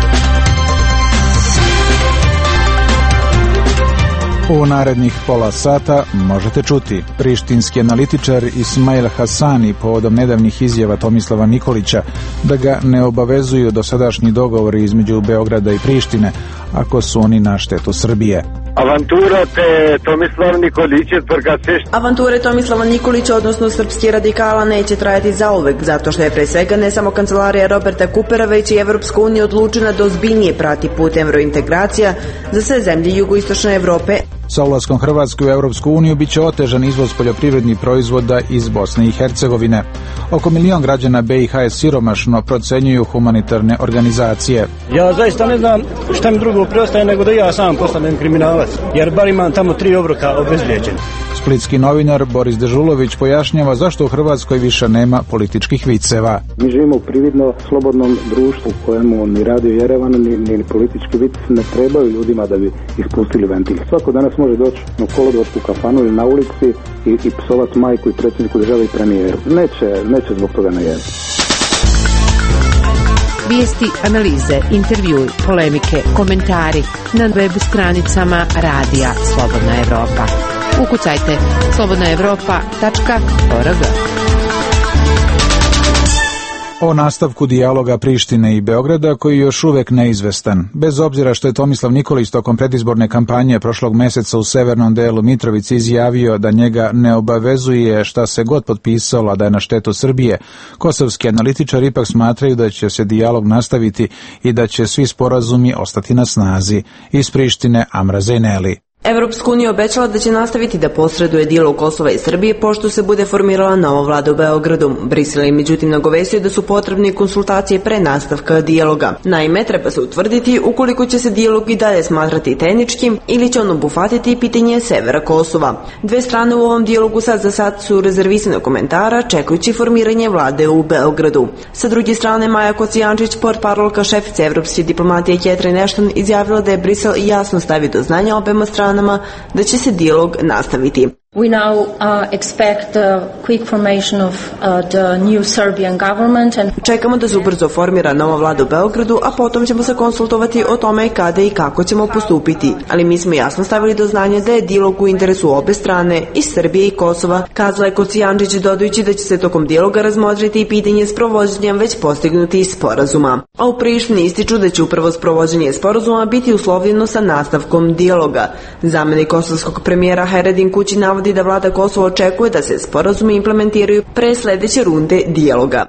U narednih pola sata možete čuti prištinski analitičar Ismail Hasani povodom nedavnih izjava Tomislava Nikolića da ga ne obavezuju dosadašnji dogovori između Beograda i Prištine ako su oni na štetu Srbije. Avanture Tomislava Nikolića, odnosno srpskih radikala, neće trajati zauvek, zato što je pre svega ne samo kancelarija Roberta Kupera, već i Evropska unija odlučena da ozbiljnije prati put evrointegracija za sve zemlje jugoistočne Evrope. Sa ulaskom Hrvatske u Evropsku uniju biće otežan izvoz poljoprivrednih proizvoda iz Bosne i Hercegovine. Oko 1 milion građana BiH je siromašno, procenjuju humanitarne organizacije. Ja zaista ne znam šta mi drugo preostaje nego da ja sam postanem kriminalac, jer bar imam tamo 3 obroka obezvrijeđeni. Splitski novinar Boris Dežulović pojašnjava zašto u Hrvatskoj više nema političkih viceva. Mi živimo u prividno slobodnom društvu u kojemu ni radio Jerevan ni politički vici ne trebaju ljudima da bi ispustili ventil. Svako danas može doći na kolodvorsku kafanu ili na ulici i psovati majku i predsjedniku države i premijeru. Neće zbog toga najediti. Vijesti, analize, intervjui, polemike, komentari na web stranicama Radija Slobodna Evropa. Ukucajte slobodnaevropa.org. O nastavku dijaloga Prištine i Beograda koji je još uvek neizvestan. Bez obzira što je Tomislav Nikolić tokom predizborne kampanje prošlog meseca u severnom delu Mitrovice izjavio da njega ne obavezuje šta se god potpisalo da je na štetu Srbije, kosovski analitičari ipak smatraju da će se dijalog nastaviti i da će svi sporazumi ostati na snazi. Iz Prištine Amra Zejneli. Evropska unija obećala da će nastaviti da posreduje dijalog Kosova i Srbije pošto se bude formirala nova vlada u Beogradu. Brisel je međutim nagovestio da su potrebne konsultacije pre nastavka dijaloga. Naime, treba se utvrditi ukoliko će se dijalog i dalje smatrati tehničkim ili će on obuhvatiti pitanje severa Kosova. Dve strane u ovom dijalogu za sad su rezervisane komentara čekajući formiranje vlade u Beogradu. Sa druge strane, Maja Kocijančić, portparolka šefice evropske diplomatije Catherine Ashton, izjavila da je Brisel jasno stavio do znanja obema stranama da će se dijalog nastaviti. We now expect quick formation of the new Serbian government. Čekamo da se ubrzo formira nova vlada u Beogradu, a potom ćemo se konsultovati o tome kada i kako ćemo postupiti. Ali mi smo jasno stavili do znanja da je dijalog u interesu obe strane, i Srbije i Kosova, kazala je Kocijančić, dodajući da će se tokom dijaloga razmotriti i pitanje sprovođenja već postignutih sporazuma. A u Prištini ističu da će upravo sprovođenje sporazuma biti uslovljeno sa nastavkom dijaloga. Zamenik kosovskog premijera Hayreddin Kući navodi da vlada Kosova očekuje da se sporazumi implementiraju pre sledeće runde dijaloga.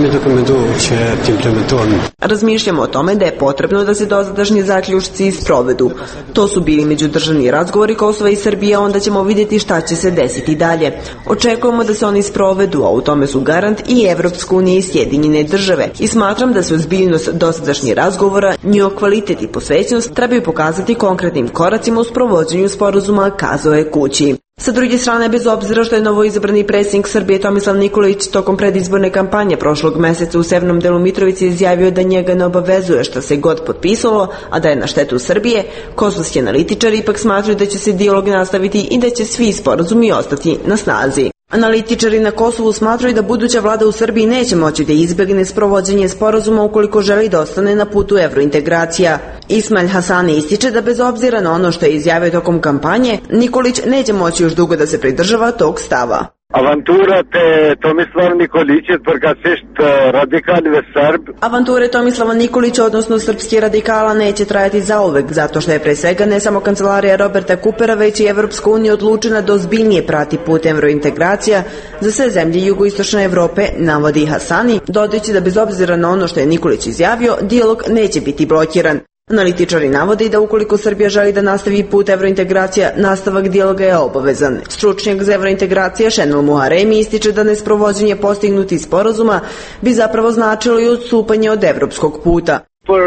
Razmišljamo o tome da je potrebno da se dosadašnji zaključci sprovedu. To su bili međudržavni razgovori Kosova i Srbije, onda ćemo vidjeti šta će se desiti dalje. Očekujemo da se oni sprovedu, a u tome su garant i Evropska unija i Sjedinjene države. I smatram da se ozbiljnost dosadašnjih razgovora, njihov kvalitet i posvećenost trebaju pokazati konkretnim koracima u sprovođenju sporazuma, kazao je Kući. Sa druge strane, bez obzira što je novoizabrani predsjednik Srbije Tomislav Nikolić tokom predizborne kampanje prošlog meseca u severnom delu Mitrovice izjavio da njega ne obavezuje šta se god potpisalo, a da je na štetu Srbije, kosovski analitičari ipak smatraju da će se dijalog nastaviti i da će svi sporazumi ostati na snazi. Analitičari na Kosovu smatraju da buduća vlada u Srbiji neće moći da izbegne sprovođenje sporazuma ukoliko želi da ostane na putu evrointegracija. Ismail Hasani ističe da bez obzira na ono što je izjavio tokom kampanje, Nikolić neće moći još dugo da se pridržava tog stava. Avantura te Tomislav Nikolić prgašest radikalne Srb. Avanture Tomislava Nikolića, odnosno srpskih radikala, neće trajati zauvek, zato što je pre svega ne samo kancelarija Roberta Kupera, već i Evropska unija odlučena da ozbiljnije prati put evrointegracija za sve zemlje jugoistočne Evrope, navodi Hasani, dodajući da bez obzira na ono što je Nikolić izjavio, dijalog neće biti blokiran. Analitičari navode da ukoliko Srbija želi da nastavi put evrointegracija, nastavak dijaloga je obavezan. Stručnjak za evrointegracije Šenol Muharemi ističe da nesprovođenje postignutih sporazuma bi zapravo značilo i odstupanje od evropskog puta.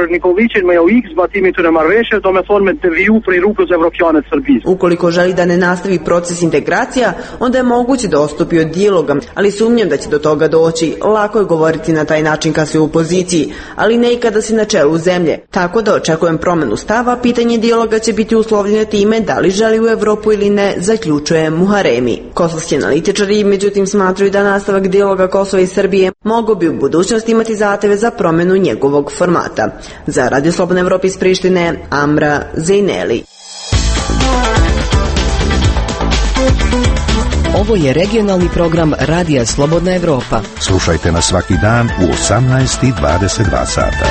Ukoliko želi da ne nastavi proces integracija, onda je moguće da odstupi od dijaloga, ali sumnjam da će do toga doći. Lako je govoriti na taj način kad si u opoziciji, ali ne i kada si na čelu zemlje. Tako da očekujem promenu stava, pitanje dijaloga će biti uslovljeno time da li želi u Evropu ili ne, zaključuje Muharemi. Kosovski analitičari međutim smatraju da nastavak dijaloga Kosova i Srbije mogao bi u budućnosti imati zahteve za promenu njegovog formata. Za Radio Slobodna Evropa iz Prištine, Amra Zejneli. Ovo je regionalni program Radija Slobodna Evropa. Slušajte nas svaki dan u 18:22 sata.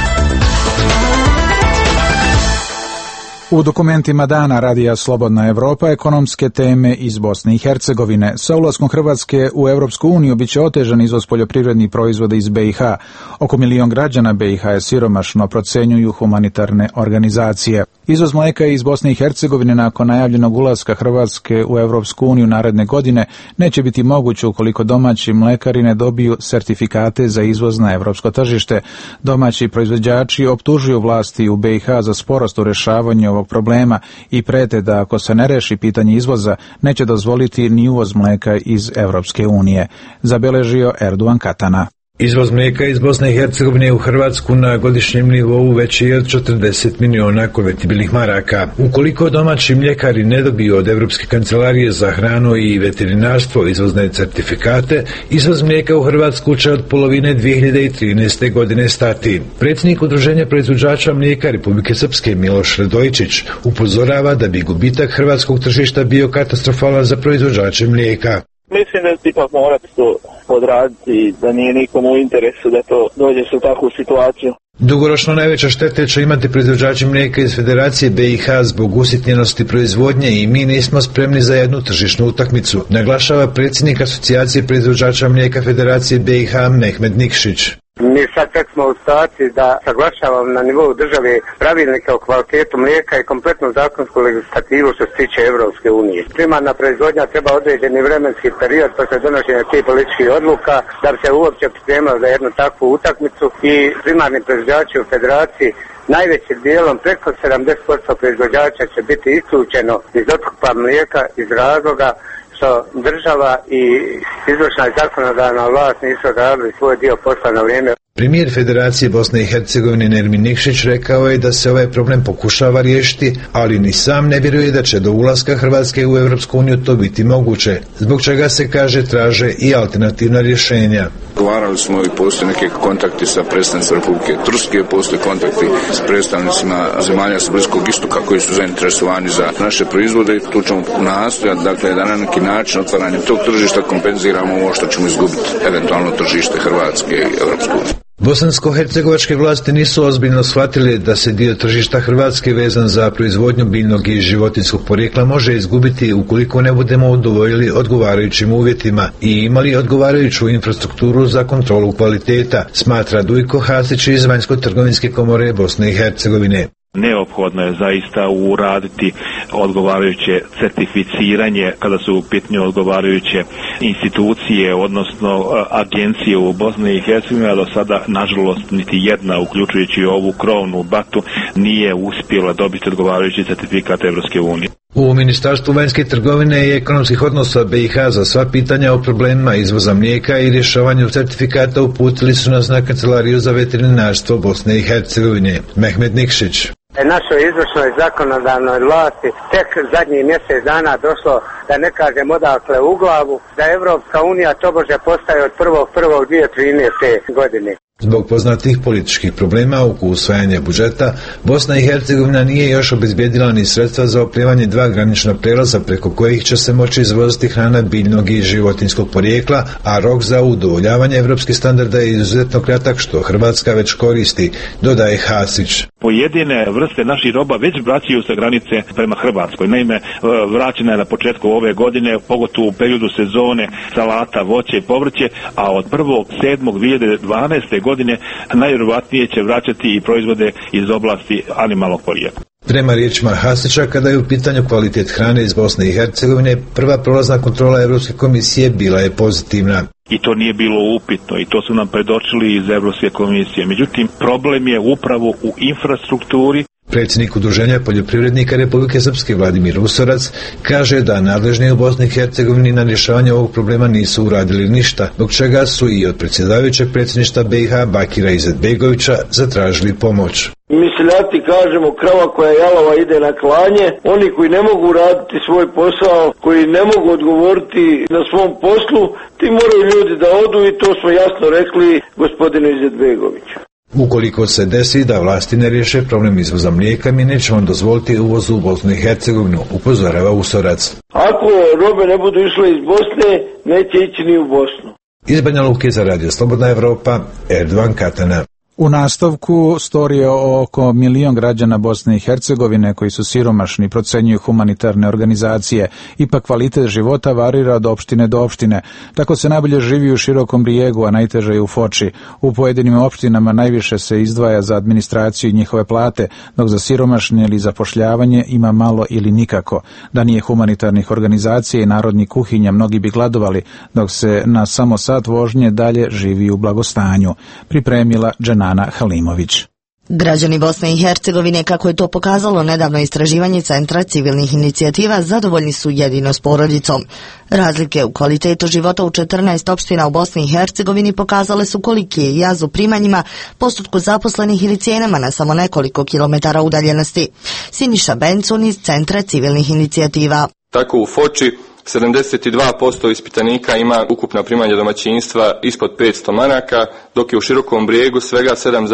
U dokumentima dana Radija Slobodna Evropa ekonomske teme iz Bosne i Hercegovine. Sa ulaskom Hrvatske u Europsku uniju biće otežan izvoz poljoprivrednih proizvoda iz BiH. Oko 1 milion građana BiH je siromašno, procenjuju humanitarne organizacije. Izvoz mlijeka iz Bosne i Hercegovine nakon najavljenog ulaska Hrvatske u Europsku uniju naredne godine neće biti moguće ukoliko domaći mlekari ne dobiju sertifikate za izvoz na europsko tržište. Domaći proizvođači optužuju vlasti u BiH za sporost u rješavanju ovog problema i prete da ako se ne reši pitanje izvoza, neće dozvoliti ni uvoz mlijeka iz Europske unije, zabeležio Erdogan Katana. Izvoz mlijeka iz Bosne i Hercegovine u Hrvatsku na godišnjem nivou veći je od 40 miliona konvertibilnih maraka. Ukoliko domaći mljekari ne dobiju od Evropske kancelarije za hranu i veterinarstvo izvozne certifikate, izvoz mlijeka u Hrvatsku će od polovine 2013. godine stati. Predsjednik Udruženja proizvođača mlijeka Republike Srpske Miloš Radojičić upozorava da bi gubitak hrvatskog tržišta bio katastrofalan za proizvođače mlijeka. Mislim da će ipak morati to odraditi, da nije nikomu u interesu da to dođe u takvu situaciju. Dugoročno najveća štete će imati proizvođači mlijeka iz Federacije BiH zbog usitnjenosti proizvodnje i mi nismo spremni za jednu tržišnu utakmicu, naglašava predsjednik Asocijacije proizvođača mlijeka Federacije BiH Mehmed Nikšić. Mi sad tek smo u situaciji da saglašavamo na nivou države pravilnike o kvalitetu mlijeka i kompletnu zakonsku legislativu što se tiče Evropske unije. Primarna proizvodnja treba određeni vremenski period posle donošenja tih političkih odluka da bi se uopće pripremali za jednu takvu utakmicu i primarni proizvođači u Federaciji najvećim dijelom preko 70% proizvođača će biti isključeno iz otkupa mlijeka iz razloga što država i izvršna i zakonodavna vlast nisu odradili svoj dio posla na vrijeme. Premijer Federacije Bosne i Hercegovine Nermin Nikšić rekao je da se ovaj problem pokušava riješiti, ali ni sam ne vjeruje da će do ulaska Hrvatske u Europsku uniju to biti moguće, zbog čega se, kaže, traže i alternativna rješenja. Govarali smo i postoje neke kontakti sa predstavnicima Republike Turske, postoje kontakti s predstavnicima zemalja sa Bliskog istoka koji su zainteresovani za naše proizvode i tu ćemo nastojati, dakle, da na neki način otvaranjem tog tržišta kompenziramo ovo što ćemo izgubiti, eventualno tržište Hrvatske i Europske unije. Bosansko-hercegovačke vlasti nisu ozbiljno shvatili da se dio tržišta Hrvatske vezan za proizvodnju biljnog i životinjskog porijekla može izgubiti ukoliko ne budemo udovoljili odgovarajućim uvjetima i imali odgovarajuću infrastrukturu za kontrolu kvaliteta, smatra Dujko Hasić iz Vanjsko-trgovinske komore Bosne i Hercegovine. Neophodno je zaista uraditi odgovarajuće certificiranje kada su u pitanju odgovarajuće institucije, odnosno agencije u Bosni i Hercegovini, a do sada, nažalost, niti jedna, uključujući ovu krovnu batu, nije uspjela dobiti odgovarajući certifikat Evropske unije. U Ministarstvu vanjske trgovine i ekonomskih odnosa BiH za sva pitanja o problemima izvoza mlijeka i rješavanju certifikata uputili su nas na Kancelariju za veterinarstvo Bosne i Hercegovine. Mehmed Nikšić. Našoj izvršnoj zakonodavnoj vlasti tek zadnjih mjesec dana došlo, da ne kažem odakle u glavu, da Evropska unija tobože postaje od 1.1.2013. godine. Zbog poznatih političkih problema oko usvajanja budžeta, Bosna i Hercegovina nije još obezbijedila ni sredstva za opremanje 2 granična prelaza preko kojih će se moći izvoziti hrana biljnog i životinjskog porijekla, a rok za udovoljavanje evropskih standarda je izuzetno kratak, što Hrvatska već koristi, dodaje Hasić. Pojedine vrste naših roba već vraćaju sa granice prema Hrvatskoj. Naime, vraćena je na početku ove godine, pogotovo u periodu sezone salata, voće i povrće, a od 1.7.2012. godine najvjerovatnije će vraćati i proizvode iz oblasti animalnog porijekla. Prema riječima Hasića, kada je u pitanju kvalitet hrane iz Bosne i Hercegovine, prva prolazna kontrola Europske komisije bila je pozitivna. I to nije bilo upitno i to su nam predočili iz Europske komisije. Međutim, problem je upravo u infrastrukturi. Predsjednik Udruženja poljoprivrednika Republike Srpske Vladimir Usorac kaže da nadležni u Bosni i Hercegovini na rješavanje ovog problema nisu uradili ništa, zbog čega su i od predsjedavajućeg predsjedništva BiH Bakira Izetbegovića zatražili pomoć. Mi seljaci kažemo krava koja jalova ide na klanje, oni koji ne mogu raditi svoj posao, koji ne mogu odgovoriti na svom poslu, ti moraju ljudi da odu i to smo jasno rekli gospodinu Izetbegoviću. Ukoliko se desi da vlasti ne riješe problem izvoza mlijeka, mi nećemo dozvoliti uvoz u Bosnu i Hercegovinu, upozorava Usorac. Ako robe ne budu išle iz Bosne, neće ići ni u Bosnu. Iz Banja Luke za Radio Slobodna Evropa, Erdovan Katana. U nastavku storije o oko 1 milion građana Bosne i Hercegovine koji su siromašni, procenjuju humanitarne organizacije. Ipak kvalitet života varira od opštine do opštine. Tako se najbolje živi u Širokom Brijegu, a najteže je u Foči. U pojedinim opštinama najviše se izdvaja za administraciju i njihove plate, dok za siromašne ili zapošljavanje ima malo ili nikako. Da nije humanitarnih organizacija i narodnih kuhinja, mnogi bi gladovali, dok se na samo sat vožnje dalje živi u blagostanju. Pripremila Dženana Halimović. Građani Bosne i Hercegovine, kako je to pokazalo nedavno istraživanje Centra civilnih inicijativa, zadovoljni su jedino s porodicom. Razlike u kvalitetu života u 14 opština u Bosni i Hercegovini pokazale su koliki je jaz u primanjima, postotku zaposlenih ili cijenama na samo nekoliko kilometara udaljenosti. Siniša Bencun iz Centra civilnih inicijativa. Tako u Foči 72% ispitanika ima ukupna primanja domaćinstva ispod 500 maraka, dok je u Širokom Brijegu svega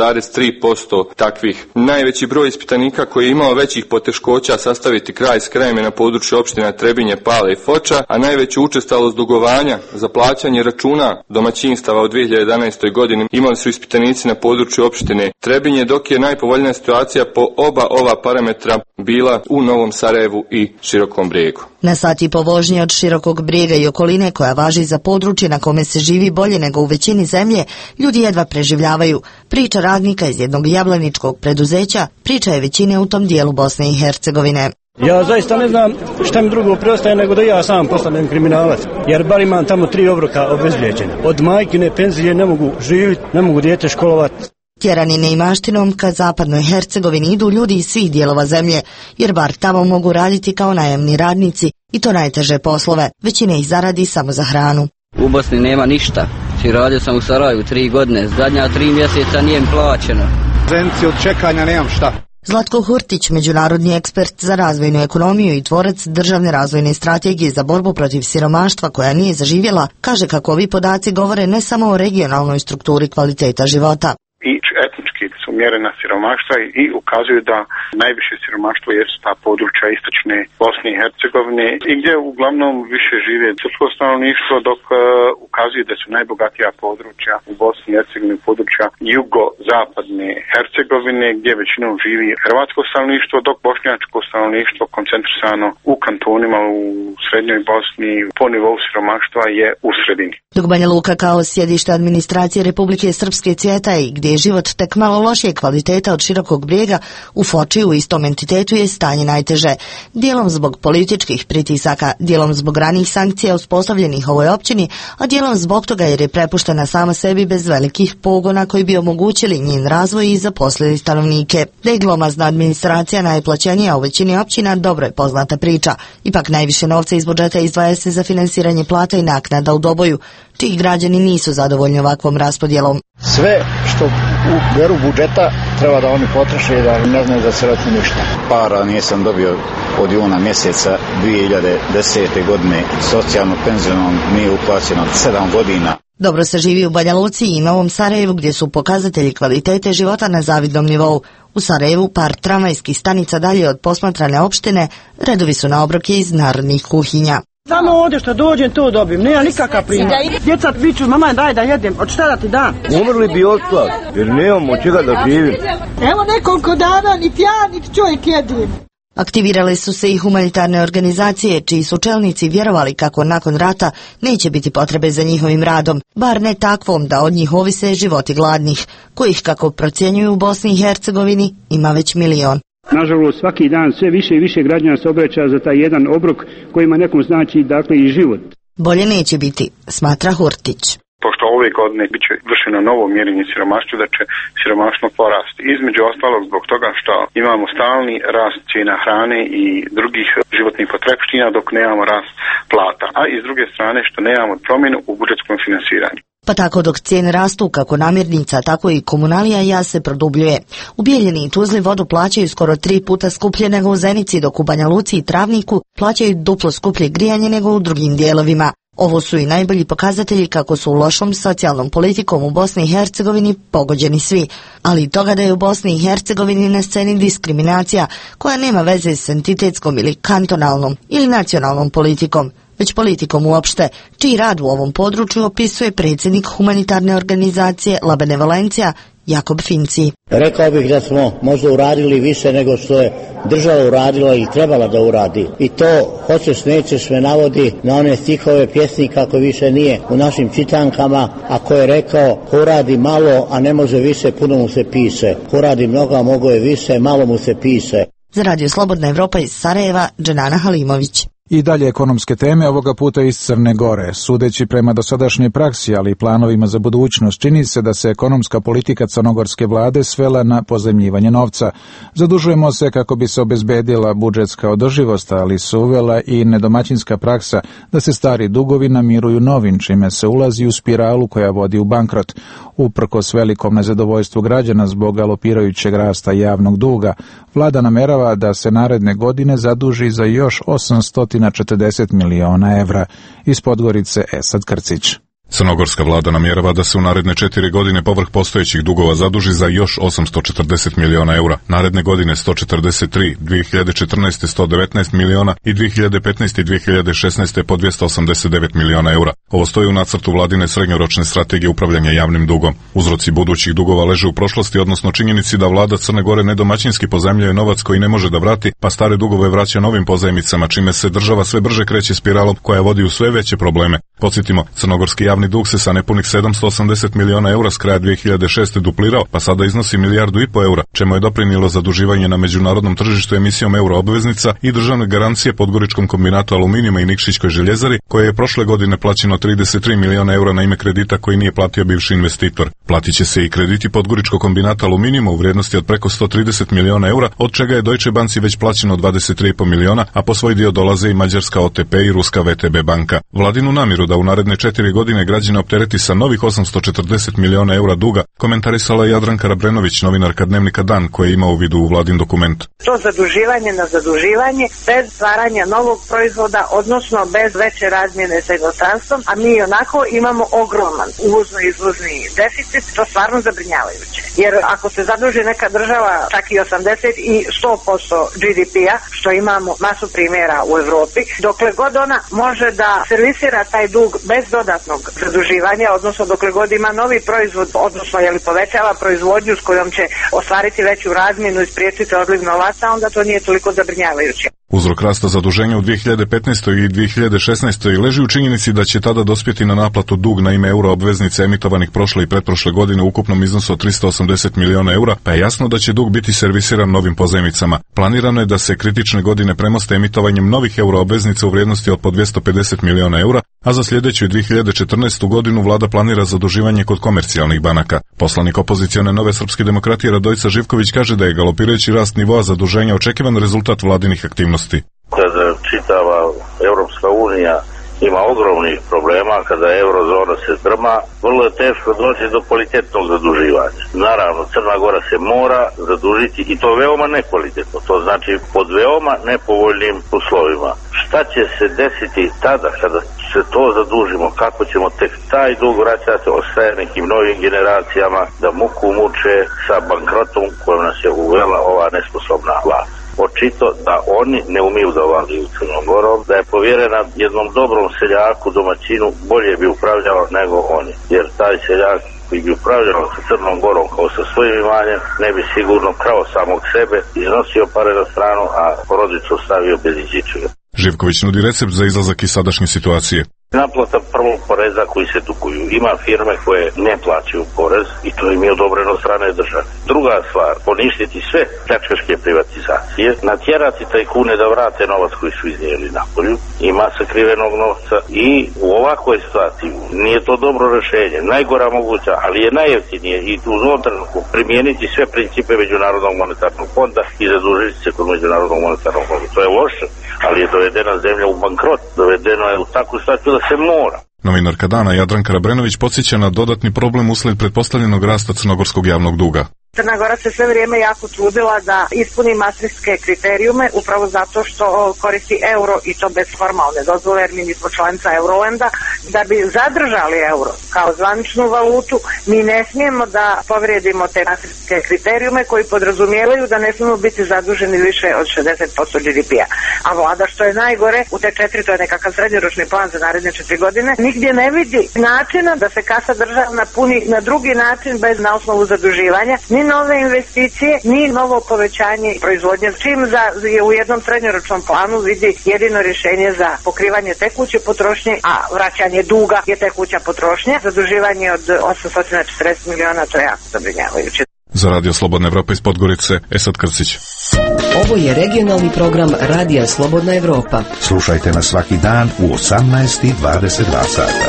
7,3% takvih. Najveći broj ispitanika koji je imao većih poteškoća sastaviti kraj s krajem je na području opština Trebinje, Pale i Foča, a najveću učestalost dugovanja za plaćanje računa domaćinstava u 2011. godini imali su ispitanici na području opštine Trebinje, dok je najpovoljnija situacija po oba ova parametra bila u Novom Sarajevu i Širokom Brijegu. Na sat i po vožnje od Širokog Brijega i okoline, koja važi za područje na kome se živi bolje nego u većini zemlje, ljudi jedva preživljavaju. Priča radnika iz jednog jablaničkog preduzeća, priča je većine u tom dijelu Bosne i Hercegovine. Ja zaista ne znam šta mi drugo preostaje nego da ja sam postanem kriminalac, jer bar imam tamo 3 obroka obezlijeđena. Od majkine penzije ne mogu živjeti, ne mogu dijete školovati. Tjerani neimaštinom ka zapadnoj Hercegovini idu ljudi iz svih dijelova zemlje, jer bar tamo mogu raditi kao najamni radnici i to najteže poslove. Većina ih zaradi samo za hranu. U Bosni nema ništa. Radio sam u Sarajevu 3 godine, zadnja 3 mjeseca nije mi plaćeno. Zenci od čekanja nemam šta. Zlatko Hurtić, međunarodni ekspert za razvojnu ekonomiju i tvorac državne razvojne strategije za borbu protiv siromaštva koja nije zaživjela, kaže kako ovi podaci govore ne samo o regionalnoj strukturi kvaliteta života. I etnički su mjerena siromaštva i ukazuju da najviše siromaštvo jesu ta područja istočne Bosne i Hercegovine i gdje uglavnom više žive srpsko stanovništvo, dok ukazuju da su najbogatija područja u Bosni i Hercegovini područja jugozapadne Hercegovine gdje većinom živi hrvatsko stanovništvo, dok bošnjačko stanovništvo koncentrisano u kantonima u srednjoj Bosni po nivou siromaštva je u sredini. Dok Banja Luka kao sjedište administracije Republike Srpske cvjeta i gdje je život tek malo lošije kvaliteta od Širokog Brijega, u Foči u istom entitetu je stanje najteže. Dijelom zbog političkih pritisaka, dijelom zbog ranih sankcija uspostavljenih ovoj općini, a dijelom zbog toga jer je prepuštena sama sebi bez velikih pogona koji bi omogućili njen razvoj i zaposlili stanovnike. Da je glomazna administracija najplaćenija u većini općina, dobro je poznata priča. Ipak najviše novca iz budžeta izdvaja se za finansiranje plata i naknada u Doboju, čiji građani nisu zadovoljni ovakvom raspodjelom. Sve što uberu budžeta treba da oni potroše i da ne znaju da se radi ništa. Para nisam dobio od juna mjeseca 2010. godine, socijalno penzionom nije uplaćeno 7 godina. Dobro se živi u Banja Luci i Novom Sarajevu gdje su pokazatelji kvalitete života na zavidnom nivou. U Sarajevu par tramvajskih stanica dalje od posmatrane opštine redovi su na obroke iz narodnih kuhinja. Samo ovdje što dođem to dobijem, nema nikakav primjer. Djeca viču, mama daj da jedem, od šta da ti dam? Umrli bi od gladi, jer nemamo od čega da živim. Evo nekoliko dana, niti ja, niti čovjek jedim. Aktivirale su se i humanitarne organizacije, čiji su čelnici vjerovali kako nakon rata neće biti potrebe za njihovim radom, bar ne takvom da od njih ovise životi gladnih, kojih, kako procjenjuju u Bosni i Hercegovini, ima već 1 milion. Nažalost, svaki dan sve više i više građana se obraća za taj jedan obrok kojima nekom znači dakle i život. Bolje neće biti, smatra Hurtić. Pošto ove godine bit će vršeno novo mjerenje siromaštva, da će siromaštvo porasti. Između ostalog zbog toga što imamo stalni rast cijena hrane i drugih životnih potrepština dok nemamo rast plata, a i s druge strane što nemamo promjenu u budžetskom finansiranju. Pa tako dok cijene rastu kako namirnica, tako i komunalija, jaz se produbljuje. U Bijeljini i Tuzli vodu plaćaju skoro 3 puta skuplje nego u Zenici, dok u Banja Luci i Travniku plaćaju duplo skuplje grijanje nego u drugim dijelovima. Ovo su i najbolji pokazatelji kako su lošom socijalnom politikom u Bosni i Hercegovini pogođeni svi, ali i toga da je u Bosni i Hercegovini na sceni diskriminacija koja nema veze s entitetskom ili kantonalnom ili nacionalnom politikom, već politikom uopšte, čiji rad u ovom području opisuje predsjednik humanitarne organizacije La Benevolencija Jakob Finci. Rekao bih da smo možda uradili više nego što je država uradila ili trebala da uradi. I to, hoćeš nećeš, me navodi na one stihove pjesnika koji više nije u našim čitankama, a ko je rekao ko radi malo, a ne može više, puno mu se piše. Ko radi mnogo, a mogo je više, malo mu se piše. Za Radio Slobodna Evropa iz Sarajeva, Dženana Halimović. I dalje ekonomske teme, ovoga puta iz Crne Gore. Sudeći prema dosadašnjoj praksi, ali i planovima za budućnost, čini se da se ekonomska politika crnogorske vlade svela na pozajmljivanje novca. Zadužujemo se kako bi se obezbedila budžetska održivost, ali se uvela i nedomaćinska praksa da se stari dugovi namiruju novim, čime se ulazi u spiralu koja vodi u bankrot. Uprkos velikom nezadovoljstvu građana zbog galopirajućeg rasta javnog duga, vlada namerava da se naredne godine zaduži za još 840 miliona evra. Iz Podgorice Esad Krcić. Crnogorska vlada namjerava da se u naredne 4 godine povrh postojećih dugova zaduži za još 840 miliona eura, naredne godine 143, 2014. 119 miliona i 2015. i 2016. po 289 miliona eura. Ovo stoji u nacrtu vladine srednjoročne strategije upravljanja javnim dugom. Uzroci budućih dugova leže u prošlosti, odnosno činjenici da vlada Crne Gore nedomaćinski pozajmljuje novac koji ne može da vrati, pa stare dugove vraća novim pozajmicama, čime se država sve brže kreće spiralom koja vodi u sve veće probleme. Podsjetimo, crnogorski javni dug se sa nepunih 780 miliona eura s kraja 2006. duplirao, pa sada iznosi 1,5 milijardu eura, čemu je doprinijelo zaduživanje na međunarodnom tržištu emisijom euro obveznica i državne garancije Podgoričkom kombinatu aluminijuma i Nikšićkoj željezari, koje je prošle godine plaćeno 33 miliona eura na ime kredita koji nije platio bivši investitor. Platit će se i krediti Podgoričkog kombinata aluminijuma u vrijednosti od preko 130 miliona eura, od čega je Deutsche Banci već plaćeno 23,5 miliona, a po svoj dio dolaze i mađarska OTP i ruska VTB banka. Vladinu namiru da u naredne 4 godine građane optereti sa novih 840 miliona eura duga, komentarisala je Jadranka Rabrenović, novinarka Dnevnika Dan, koja ima u vidu u vladin dokument. To zaduživanje na zaduživanje bez stvaranja novog proizvoda, odnosno bez veće razmjene sa inostranstvom, a mi onako imamo ogroman uvozno-izvozni deficit, to stvarno zabrinjavajuće. Jer ako se zaduži neka država čak i 80 i 100% GDP-a, što imamo masu primjera u Evropi, dokle god ona može da servisira taj dug bez dodatnog zaduživanja, odnosno dokle god ima novi proizvod, odnosno povećava proizvodnju s kojom će ostvariti veću razmjenu i spriječiti odliv novaca, onda to nije toliko zabrinjavajuće. Uzrok rasta zaduženja u 2015. i 2016. leži u činjenici da će tada dospjeti na naplatu dug na ime euro obveznice emitovanih prošle i pretprošle godine u ukupnom iznosu od 380 miliona eura, pa je jasno da će dug biti servisiran novim pozajmicama. Planirano je da se kritične godine premoste emitovanjem novih euro obveznica u vrijednosti od po 250 miliona eura, a za sljedeću 2014. godinu vlada planira zaduživanje kod komercijalnih banaka. Poslanik opozicione Nove srpske demokratije Radojica Živković kaže da je galopirajući rast nivoa zaduženja očekivan rezultat vladinih aktivnosti. Kada čitava Europska unija ima ogromnih problema, kada eurozona se drma, vrlo je teško doći do kvalitetnog zaduživanja. Naravno, Crna Gora se mora zadužiti i to veoma nekvalitetno, to znači pod veoma nepovoljnim uslovima. Šta će se desiti tada kada se to zadužimo kako ćemo tek taj dug vraćati, ostaje nekim novim generacijama da muku muče sa bankrotom kojom nas je uvela ova nesposobna vlast. Očito da oni ne umiju da vladaju Crnom Gorom, da je povjerena jednom dobrom seljaku, domaćinu, bolje bi upravljao nego oni. Jer taj seljak koji bi upravljao sa Crnom Gorom kao sa svojim imanjem, ne bi sigurno krao samog sebe, iznosio pare na stranu, a porodicu stavio bez iđičega. Živković nudi recept za izlazak iz sadašnje situacije. Naplata prvog poreza koji se duguju. Ima firme koje ne plaćaju porez i to im je odobreno strane države. Druga stvar, poništiti sve pljačkaške privatizacije, natjerati tajkune da vrate novac koji su iznijeli napolju, ima sakrivenog novca i u ovakvoj situaciji nije to dobro rješenje, najgora moguća, ali je najjeftinije i uz trenutku primijeniti sve principe Međunarodnog monetarnog fonda i zadužiti se kod Međunarodnog monetarnog fonda. To je loše, ali je dovedena zemlja u bankrot, dovedeno je u takvu situaciju da se mora. Novinarka Dana Jadranka Rabrenović podsjeća na dodatni problem usled pretpostavljenog rasta crnogorskog javnog duga. Crna Gora se sve vrijeme jako trudila da ispuni maastrichtske kriterijume upravo zato što koristi euro i to bez formalne dozvole jer mi nismo članica Eurolanda. Da bi zadržali euro kao zvaničnu valutu mi ne smijemo da povrijedimo te maastrichtske kriterijume koji podrazumijevaju da ne smijemo biti zaduženi više od 60% GDP-a. A vlada što je najgore u te 4, to je nekakav srednjoročni plan za naredne 4 godine, nigdje ne vidi načina da se kasa državna puni na drugi način bez na osnovu zaduživanja, ni nove investicije, ni novo povećanje proizvodnje. Čim je u jednom srednjoročnom planu vidi jedino rješenje za pokrivanje tekuće potrošnje, a vraćanje duga je tekuća potrošnja. Zaduživanje od 840 miliona, to je jako zabrinjavajuće. Za Radio Slobodna Evropa iz Podgorice, Esad Krcić. Ovo je regionalni program Radija Slobodna Evropa. Slušajte nas svaki dan u 18:22 sata.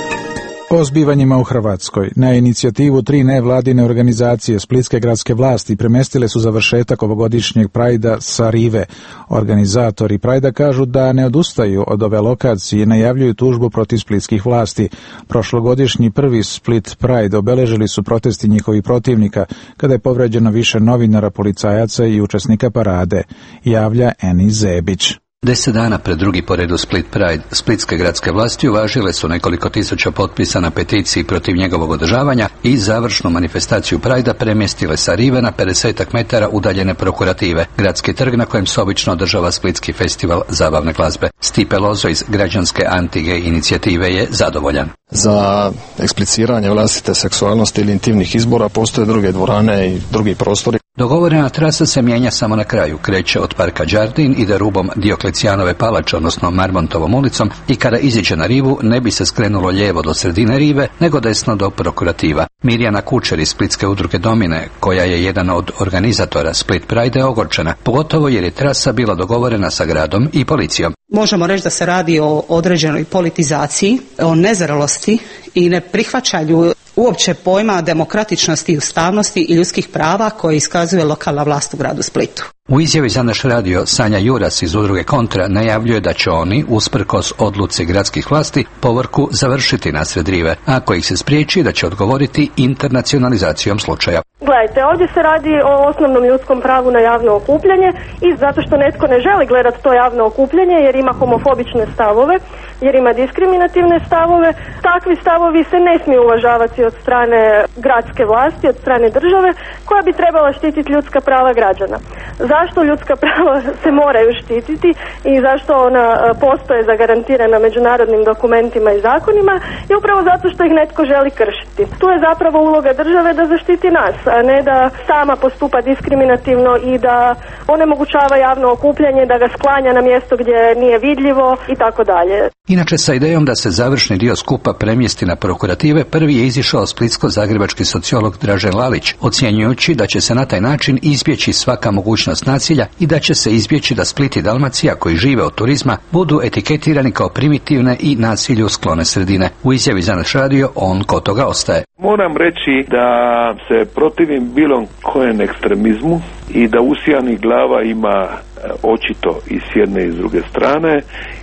O zbivanjima u Hrvatskoj. Na inicijativu 3 nevladine organizacije splitske gradske vlasti premestile su završetak ovogodišnjeg Prajda sa rive. Organizatori Prajda kažu da ne odustaju od ove lokacije i najavljuju tužbu protiv splitskih vlasti. Prošlogodišnji prvi Split Pride obeležili su protesti njihovih protivnika, kada je povređeno više novinara, policajaca i učesnika parade, javlja Eni Zebić. 10 dana pred drugi po redu Split Pride, splitske gradske vlasti uvažile su nekoliko tisuća potpisa na peticiji protiv njegovog održavanja i završnu manifestaciju Prajda premjestile sa rive na 50 metara udaljene prokurative, gradski trg na kojem se obično održava splitski festival zabavne glazbe. Stipe Lozo iz građanske anti-gay inicijative je zadovoljan. Za ekspliciranje vlastite seksualnosti ili intimnih izbora postoje druge dvorane i drugi prostori. Dogovorena trasa se mijenja samo na kraju, kreće od parka Đardin, ide rubom Dioklecijanove palače, odnosno Marmontovom ulicom, i kada iziđe na rivu ne bi se skrenulo lijevo do sredine rive, nego desno do prokurativa. Mirjana Kučer iz splitske udruge Domine, koja je jedan od organizatora Split Pride, je ogorčena, pogotovo jer je trasa bila dogovorena sa gradom i policijom. Možemo reći da se radi o određenoj politizaciji, o nezrelosti i neprihvaćanju uopće pojma demokratičnosti, ustavnosti i ljudskih prava koje iskazuje lokalna vlast u gradu Splitu. U izjavi za naš radio Sanja Juras iz udruge Kontra najavljuje da će oni, usprkos odluci gradskih vlasti, povorku završiti nasred rive, a ako ih se spriječi da će odgovoriti internacionalizacijom slučaja. Gledajte, ovdje se radi o osnovnom ljudskom pravu na javno okupljanje i zato što netko ne želi gledati to javno okupljanje jer ima homofobične stavove, jer ima diskriminativne stavove, takvi stavovi se ne smiju uvažavati od strane gradske vlasti, od strane države koja bi trebala štititi ljudska prava građana. Zašto ljudska prava se moraju štititi i zašto ona postoje zagarantirana međunarodnim dokumentima i zakonima je upravo zato što ih netko želi kršiti. Tu je zapravo uloga države da zaštiti nas, a ne da sama postupa diskriminativno i da onemogućava javno okupljanje, da ga sklanja na mjesto gdje nije vidljivo i tako dalje. Inače, sa idejom da se završni dio skupa premjesti na prokurative, prvi je izišao splitsko-zagrebački sociolog Dražen Lalić, ocjenjujući da će se na taj način izbjeći svaka mogućnost nasilja i da će se izbjeći da Split i Dalmacija, koji žive od turizma, budu etiketirani kao primitivne i nasilju sklone sredine. U izjavi za naš radio on kod toga ostaje. Moram reći da se protivim bilo kojem ekstremizmu i da usijanih glava ima očito i s jedne i s druge strane.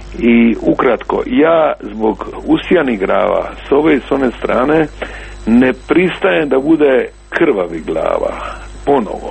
I ukratko, ja zbog usijanih glava s ove i s one strane ne pristajem da bude krvavi glava ponovo.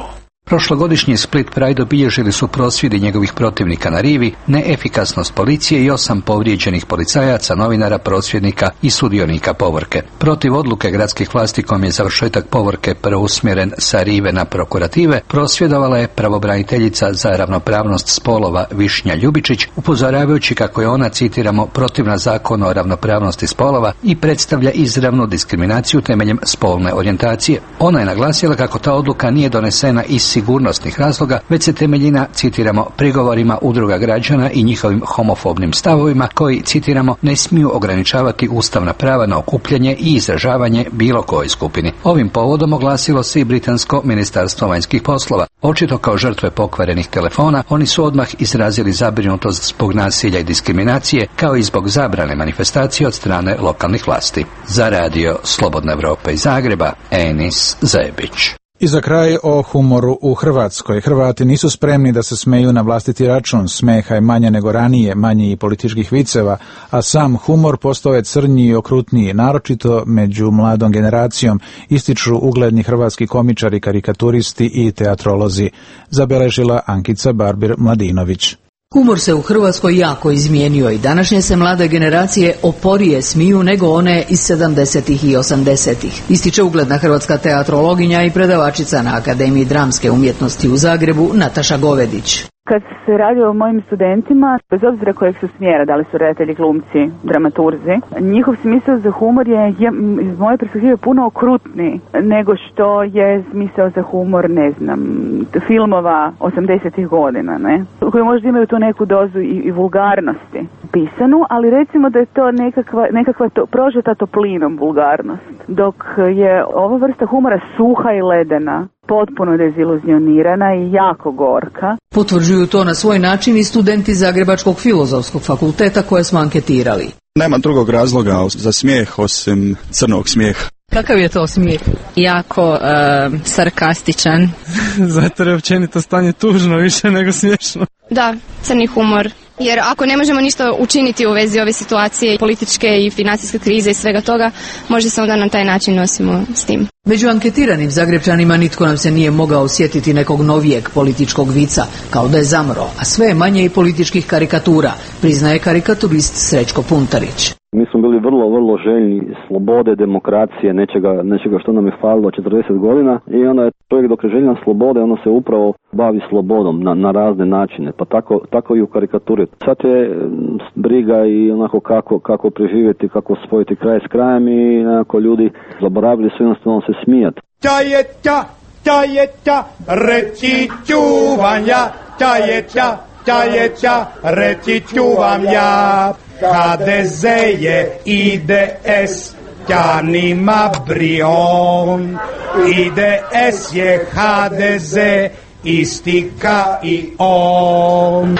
Prošlogodišnji Split Pride obilježili su prosvjedi njegovih protivnika na rivi, neefikasnost policije i 8 povrijeđenih policajaca, novinara, prosvjednika i sudionika povorke. Protiv odluke gradskih vlasti kojom je završetak povorke preusmjeren sa rive na prokurative, prosvjedovala je pravobraniteljica za ravnopravnost spolova Višnja Ljubičić, upozoravajući kako je ona, citiramo, protivna zakonu o ravnopravnosti spolova i predstavlja izravnu diskriminaciju temeljem spolne orijentacije. Ona je naglasila kako ta odluka nije donesena iz sigurnosnih razloga, već se temelji na, citiramo, prigovorima udruga građana i njihovim homofobnim stavovima koji, citiramo, ne smiju ograničavati ustavna prava na okupljanje i izražavanje bilo kojoj skupini. Ovim povodom oglasilo se i britansko ministarstvo vanjskih poslova. Očito kao žrtve pokvarenih telefona, oni su odmah izrazili zabrinutost zbog nasilja i diskriminacije, kao i zbog zabrane manifestacije od strane lokalnih vlasti. Za radio Slobodna Evropa iz Zagreba, Enis Zebić. I za kraj o humoru u Hrvatskoj. Hrvati nisu spremni da se smeju na vlastiti račun, smeha je manje nego ranije, manje i političkih viceva, a sam humor postao je crnji i okrutniji, naročito među mladom generacijom, ističu ugledni hrvatski komičari, karikaturisti i teatrolozi, zabeležila Ankica Barbir-Mladinović. Humor se u Hrvatskoj jako izmijenio i današnje se mlade generacije oporije smiju nego one iz 70. i 80. Ističe ugledna hrvatska teatrologinja i predavačica na Akademiji dramske umjetnosti u Zagrebu Nataša Govedić. Kad se radi o mojim studentima, bez obzira kojeg su smjera, da li su redatelji, glumci, dramaturzi, njihov smisao za humor je iz moje perspektive puno okrutniji nego što je smisao za humor, ne znam, filmova 80-ih godina, ne? Koji možda imaju tu neku dozu i vulgarnosti pisanu, ali recimo da je to nekakva prožeta toplinom vulgarnost, dok je ova vrsta humora suha i ledena, potpuno deziluzionirana i jako gorka. Potvrđuju to na svoj način i studenti Zagrebačkog filozofskog fakulteta koje smo anketirali. Nema drugog razloga za smijeh osim crnog smijeha. Kakav je to smijeh? Jako sarkastičan. Zato je općenito stanje tužno više nego smiješno. Da, crni humor. Jer ako ne možemo ništa učiniti u vezi ove situacije, političke i financijske krize i svega toga, možda se onda na taj način nosimo s tim. Među anketiranim Zagrebčanima nitko nam se nije mogao sjetiti nekog novijeg političkog vica, kao da je zamro, a sve je manje i političkih karikatura, priznaje karikaturist Srećko Puntarić. Mi smo bili vrlo željni slobode, demokracije, nečega što nam je falilo 40 godina i onda je čovjek dok je željan slobode, ono se upravo bavi slobodom na razne načine, pa tako i u karikaturi. Sad je briga i onako kako preživjeti, kako spojiti kraj s krajem i onako ljudi zaboravili su jednostavno se smijati. Čajeća, reći ću vam ja, čajeća, reći ću vam ja. HDZ je IDS, Tjanima Brion. IDS je HDZ, istika i on.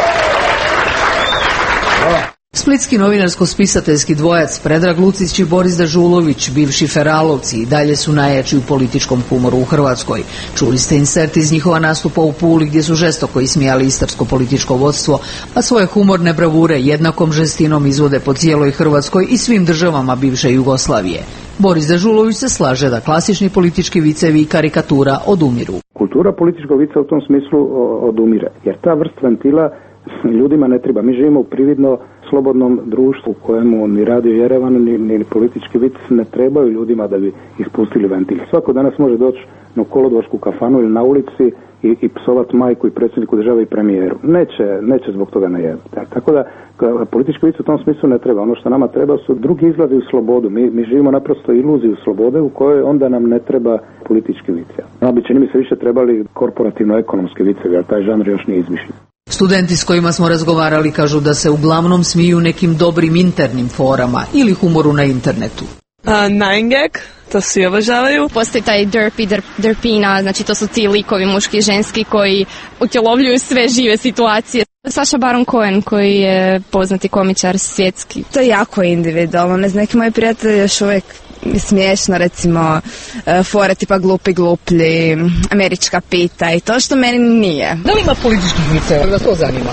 Splitski novinarsko-spisateljski dvojac Predrag Lucić i Boris Dežulović, bivši feralovci, i dalje su najjači u političkom humoru u Hrvatskoj. Čuli ste insert iz njihova nastupa u Puli gdje su žestoko ismijali istarsko političko vodstvo, a svoje humorne bravure jednakom žestinom izvode po cijeloj Hrvatskoj i svim državama bivše Jugoslavije. Boris Dežulović se slaže da klasični politički vicevi i karikatura odumiru. Kultura političkog vica u tom smislu odumire, jer ta vrst ventila ljudima ne treba. Mi živimo u prividno slobodnom društvu u kojemu ni radio Jerevan ni politički vic ne trebaju ljudima da bi ispustili ventil. Svako danas može doći na kolodvorsku kafanu ili na ulici i psovat majku i predsjedniku države i premijeru. Neće zbog toga najedati. Tako da politički vic u tom smislu ne treba. Ono što nama treba su drugi izlazi u slobodu. Mi živimo naprosto iluziju slobode u kojoj onda nam ne treba politički vic. Bi čini mi se više trebali korporativno-ekonomske vicevi, jer taj žanr još nije izmišljen. Studenti s kojima smo razgovarali kažu da se uglavnom smiju nekim dobrim internim forama ili humoru na internetu. Nine gag, to svi obožavaju. Postoji taj derpina, znači to su ti likovi muški i ženski koji utjelovljuju sve žive situacije. Saša Baron Cohen koji je poznati komičar svjetski. To je jako individualno, ne znam, neki moji prijatelji još uvijek smiješno, recimo fora tipa glupi gluplji, američka pita i to što meni nije. Da li ima političkih viceva? Da to zanima?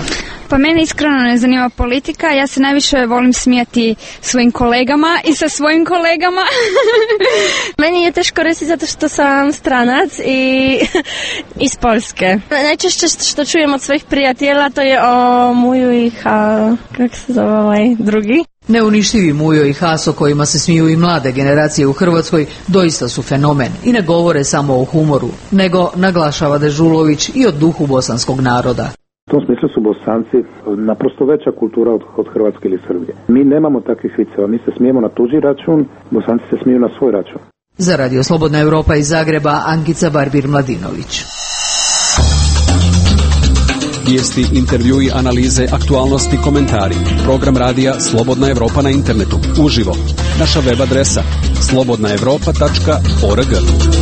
Pa mene iskreno ne zanima politika, ja se najviše volim smijati svojim kolegama i sa svojim kolegama. Meni je teško reći zato što sam stranac i iz Poljske. Najčešće što čujem od svojih prijatelja to je o Muju i kako se zove drugi. Neuništivi Mujo i Haso, kojima se smiju i mlade generacije u Hrvatskoj, doista su fenomen i ne govore samo o humoru, nego, naglašava Dežulović, i o duhu bosanskog naroda. U tom smislu su Bosanci naprosto veća kultura od Hrvatske ili Srbije. Mi nemamo takvih viceva, mi se smijemo na tuđi račun, Bosanci se smiju na svoj račun. Za Radio Slobodna Europa iz Zagreba, Ankica Barbir-Mladinović. Vijesti, intervjui, analize, aktualnosti, komentari. Program radija Slobodna Europa na internetu. Uživo. Naša web adresa slobodnaevropa.org.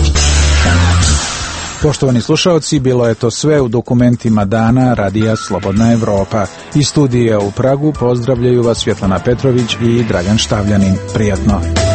Poštovani slušalci, bilo je to sve u dokumentima dana Radija Slobodna Europa. Iz studija u Pragu pozdravljaju vas Svjetlana Petrović i Dragan Štavljanin. Prijatno.